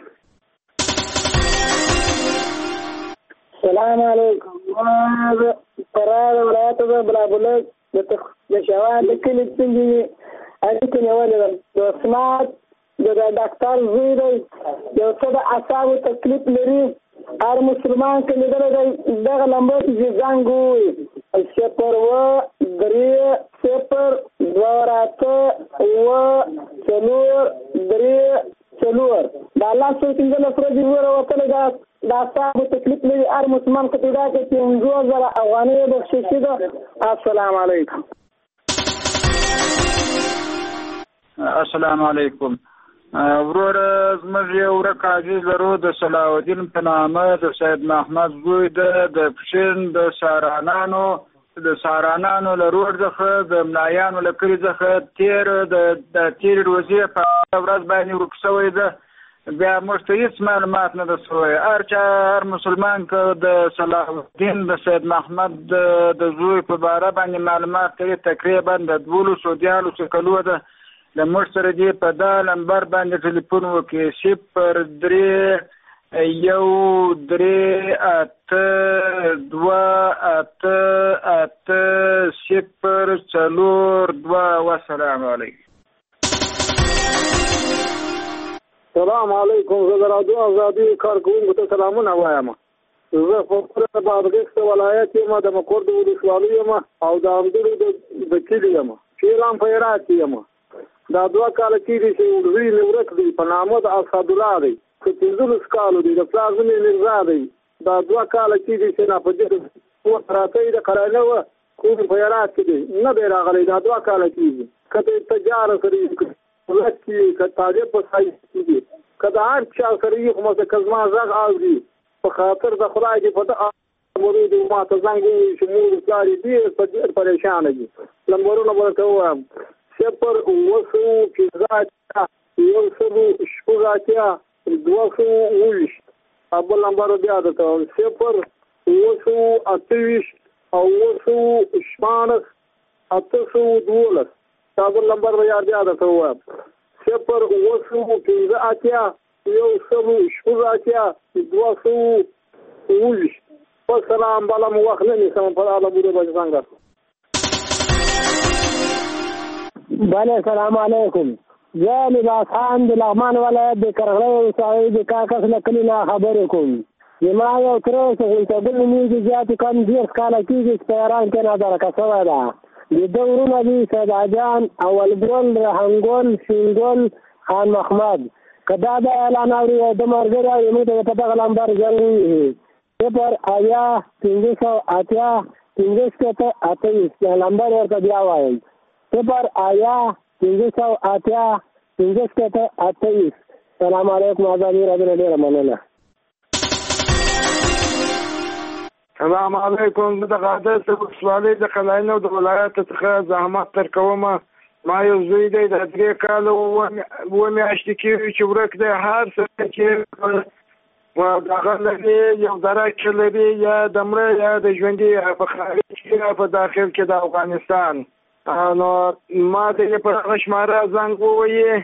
السلام علیکم. قرار ولایت د بلابلک د شوان د کلی څنګه اړیکې نیولې د اسمات د ډاکټر زوی دی یو څه د اعصابو تکلیف لري هر مسلمان کې لیدلی دی دغه نمبر چې زنګ ووایي 0 د الله څو څنګه فرض وروتل دا اعصابو تکلیف لري هر مسلمان کې پیدا کوي 50,000 افغانۍ بخشش ده. السلام علیکم. السلام علیکم. ورور زموږ یو ورک عزیز لرو د صلاح الدین په نامه د سید محمد زوی د پښین د سارانانو لرور څخه د ملایانو لکري څخه تیر ورځې په ورځ باندې ورک شوی ده بیا موږ ته هیڅ معلومات نه ده شوی هر مسلمان که د صلاح الدین د سید محمد د زوی په باره باندې معلومات کوي تقریبا د 12 کلو ده د موږ سره دې په دا نمبر باندې ټلیفون وکړي 031288042. والسلام علیکم. سلام علیکم. زه د رادیو ازادي کارکوونکو ته سلامونه وایم. زه په بادغیس ولایت یم د مقر د ولسوالۍ یم او د همدغې د کلي یم شیران په هرات یم. دا 2 کاله کېږي چې ورځې مې ورک دی په نامه د اسدالله دی که 15 کالو دی د پلار نوم یې مرزا دی دا 2 کاله کېږي چې ناپدید راتی د قرانه وه کور په هرات کې دی نه دی راغلی دا 2 کاله کېږي که ته تجاره سره ولک کې که طالب په سایز کېږي که د هر چا سره یې خو مته که زما غږ اوري په خاطر د خدای دې په ده مرید ما ته زنګ ووایي چې مور پلار یې ډېر پریشانه دي نمبرونه به درته ووایم 0 ابل نمبر بیا درته وایم 0 ابل نمبر بیا درته وایم 0 سلام بالا مو وخت نه نیسم په الله بوده باندې څنګه. بله سلام علیکم. زه لباس خان د لغمان ولایت د کرغلۍ ولسوالۍ د کاکس له کلي نه خبرې کوم. زما یو تره سهیلتګل نومېږي زیاتې کم 10 کاله کېږي چې په ایران کې نادرکه شوی ده د ده ورونه دي سیداجان اولګل رحمګل شینګل خان محمد که دا د اعلان اوري د ملګري او موږ ته په دغه نمبر زنګ ووهي 0 نمبر ورته بیا وایم 0 سلام علیکم. آزادي راډیو ډېره مننه. سلام علیکم. د غادر ولسوالۍ د قلاینو د ولایت څخه زحمت تر کومه ما یو زوی دی د 3 کالو و میاشتې کېږي چې ورک دی هر څه چې دغه لري یو درک لري یا د مړه یا د ژوندي په خارج کې یا په داخل کې د افغانستان نو ما ته په هغه شماره زنګ ووایي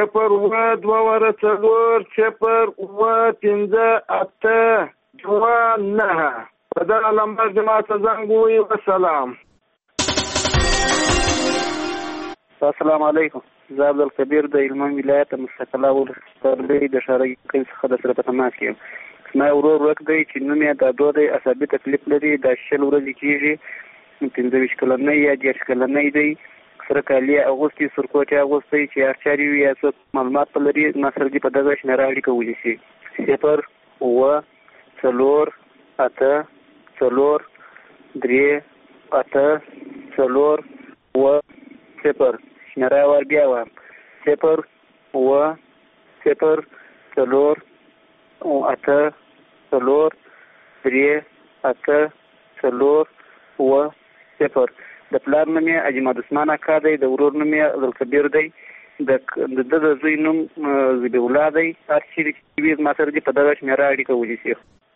0 په دغه نمبر زما ته زنګ ووایي. والسلام. السلام علیکم. زه عبدالکبیر د هلمند ولایت مستقله ولسوالۍ د شارګي کلي څخه در سره په تماس کې یم. زما ورور ورک دی چې نوم یې دادو دی، عصبي تکلیف لري، دا 60 ورځې کېږي، 15 کلنی یا 10 کلنی دی، سره کالي اغوستي، سرکوټي اغوستی، چې هر چاري وي یا څوک معلومات لري ما سره دې په دغه شمېره اړیکه ونیسي. 0 9 4 8 4 3 8 4 0 شمېره ور بیا وایم 0 9 0 4 8 4 3 8 4 0. د پلار نوم یې اجماد عثمان اکا دی، د ورور نوم یې عبدالکبیر دی، د زوی نوم ذبیح الله دی. هر چیرې چې وي زما سره دې په دغه شمېره اړیکه ونیسي.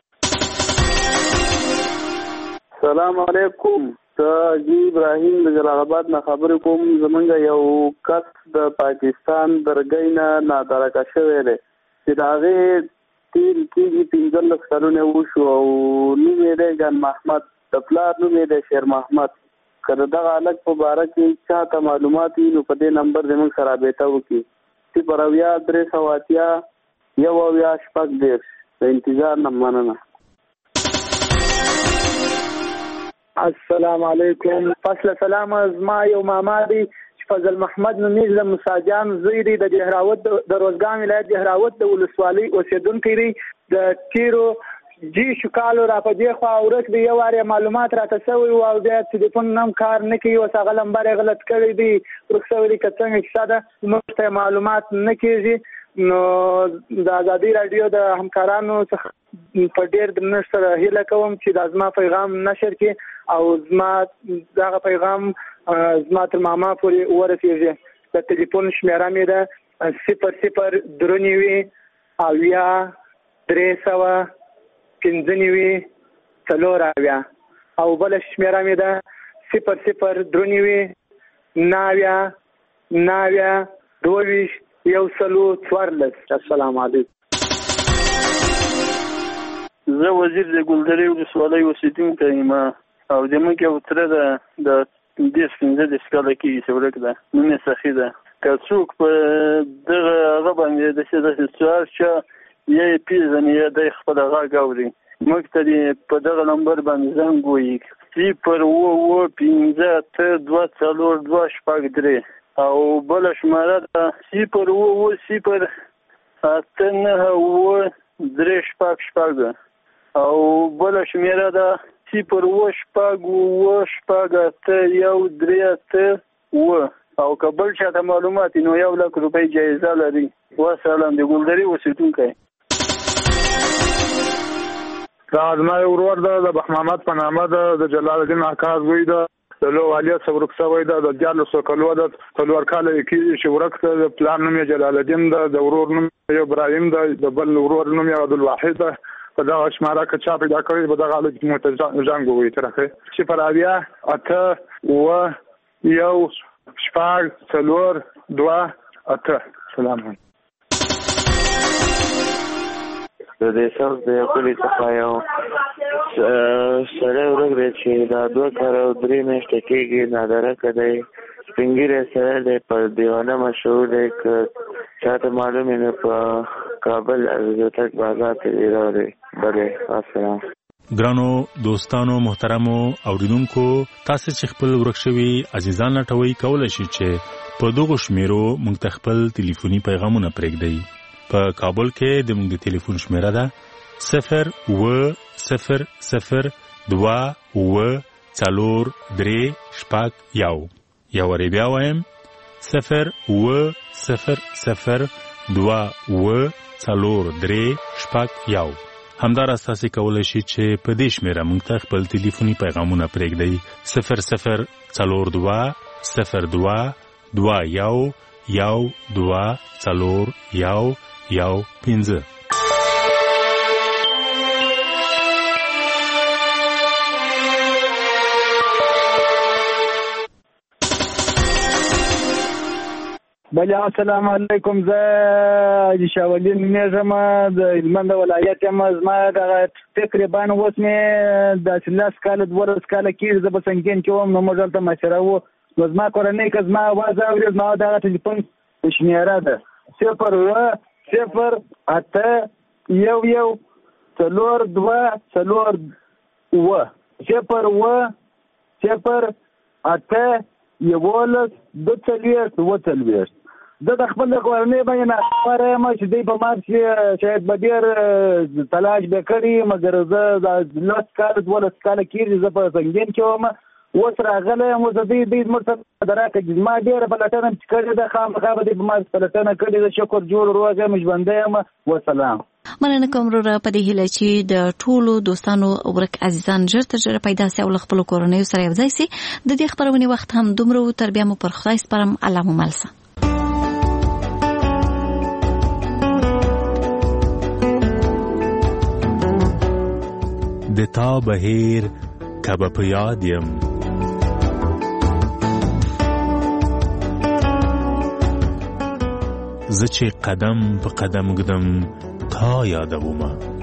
سلام علیکم. زه حاجي ابراهیم د جلال آباد نه خبرې کوم. زمونږ یو کس د پاکستان درګۍ نه نادرکه شوی دی چې د هغې تیر کېږي 15 کلونه وشو او نوم یې دی ګن محمد، د پلار نوم یې دی شیر محمد. که د دغه هلک په باره کې چاته معلومات وي نو په دې نمبر زموږ سره رابطه وکړي. 0 380 د انتظار نه مننه. السلام علیکم. فصل سلام. زما یو ماما دی چې فضل محمد نومیز د مساجان زوی دی، د جهراوت د روزګان ولایت جهراوت د ولسوالۍ اوسېدونکی دی. د تیرو شو کالو را په دې خوا ورک دی، یو وارې معلومات راته سوي وو او بیا تلیفون هم کار نه کوي، اوس هغه لمبر یې غلط کړی دی، ورک سوی دی. که څنګه کیسه ده موږ ته معلومات نه کېږي. نو د ازادي راډیو د همکارانو څخه په ډېر درنښت سره هیله کوم چې دا زما پیغام نشر کړي او زما دغه پیغام زما تر ماما پورې ورسېږي. د تلیفون شمېره مې ده 00 درنوي 395 4 او بل شمېره مې ده 00 درنوي 99 22 السلام علیکم. زه وزیر د ګلدرې ولسوالۍ اوسېدونکی یم او زموږ یو تره ده د 10-15 کاله کېږي چې ورک ده، نوم یې سخي ده. که څوک په دغه هغه باندې داسې سوال چا یا یې پېژني یا دی خپله غږ اوري موږ ته دې په دغه نمبر باندې زنګ ووهي 0 او بله شماره ده 0 8 9 3 او بله شمېره ده 0 او که بل چاته معلومات نو 1,00,000 روپۍ جایزه لري. وسلام. د ګلدرې اوسېدونکی. دا زما یو ورور ده د بخمامد په نامه ده، د جلال الدین اکا زوی ده، د لو والیت څخه ورک شوی ده، د 14 کالو ده، 4 کاله یې کېږي چې ورک ده. د پلار نوم یې جلال الدین ده، د ورور نوم یې ابراهیم ده، د بل ورور نوم یې عبدالواحد ده. په دغه شماره که چا پیدا کړی په دغه هلک مو ته زنګ ووهي ترخې 0 8 1 4 2 8. سلام علیکم. د دې څوک د یو کلي څخه یو سړی ورک دی چې دا 2 کال او 3 میاشتې کېږي، نادرکه دی، سپین ږیری سړی دی، په دیوانه مشهور دی. که چاته معلوم یې نو په کابل ازوتک بازار ته دی راوړی. بلې السلام. ګرانو دوستانو محترمو اوریدونکو، تاسو چې خپل ورک شوي عزیزان لټوي کولای شئ چې په دغه شمیرو موږ ته خپل ټلیفوني پیغامونه پرېږدئ. په کابل کې د موږ د ټلیفون شمیره ده 0 0 2 4 3 1. یا وری بیا وایم 0 0 2 4 3 1. همدارس تاسو کولای شئ چې په دې شمیره موږ ته خپل ټلیفوني پیغامونه پرېږدئ 0 0 2 2 1 2 4 1 5. بله السلام علیکم. زه حاجي شاولین نومیږم، د هلمند ولایت یم. زما دغه تقریبا اوس مې داسې 10 کاله 12 کاله کېږي زه په سنګین کې وم. نو موږ هلته مشره وو نو زما کورنۍ که زما اواز اوري زما دغه ټلیفون شمیره ده 0 زه د خپل کورنۍ باندې ناخبره یم چې دوی په ما شاید به ډېر تلاش به کړي مګر زه 12 کاله کېږي زه په سنګین کې وم اوس راغلی یم اوس دوی زموږ څخه راکړي زما ډېره پلټنه کړې ده خامخا به دوی په ما پلټنه کړې ده شکر جوړ روغ یم ژوندی یم وسلام. مننه کوم وروره په دې هیله چې د ټولو دوستانو ورک عزیزان ژر تر ژره پیدا سي او له خپلو کورنیو سره یو ځای سي. د دې خپرونې وخت هم دومره و تر بیا مو پر خدای سپارم. الله مو مل شه. د تا بهیر کبه په یاد یم زه چې قدم په قدم ګدم تا یادومه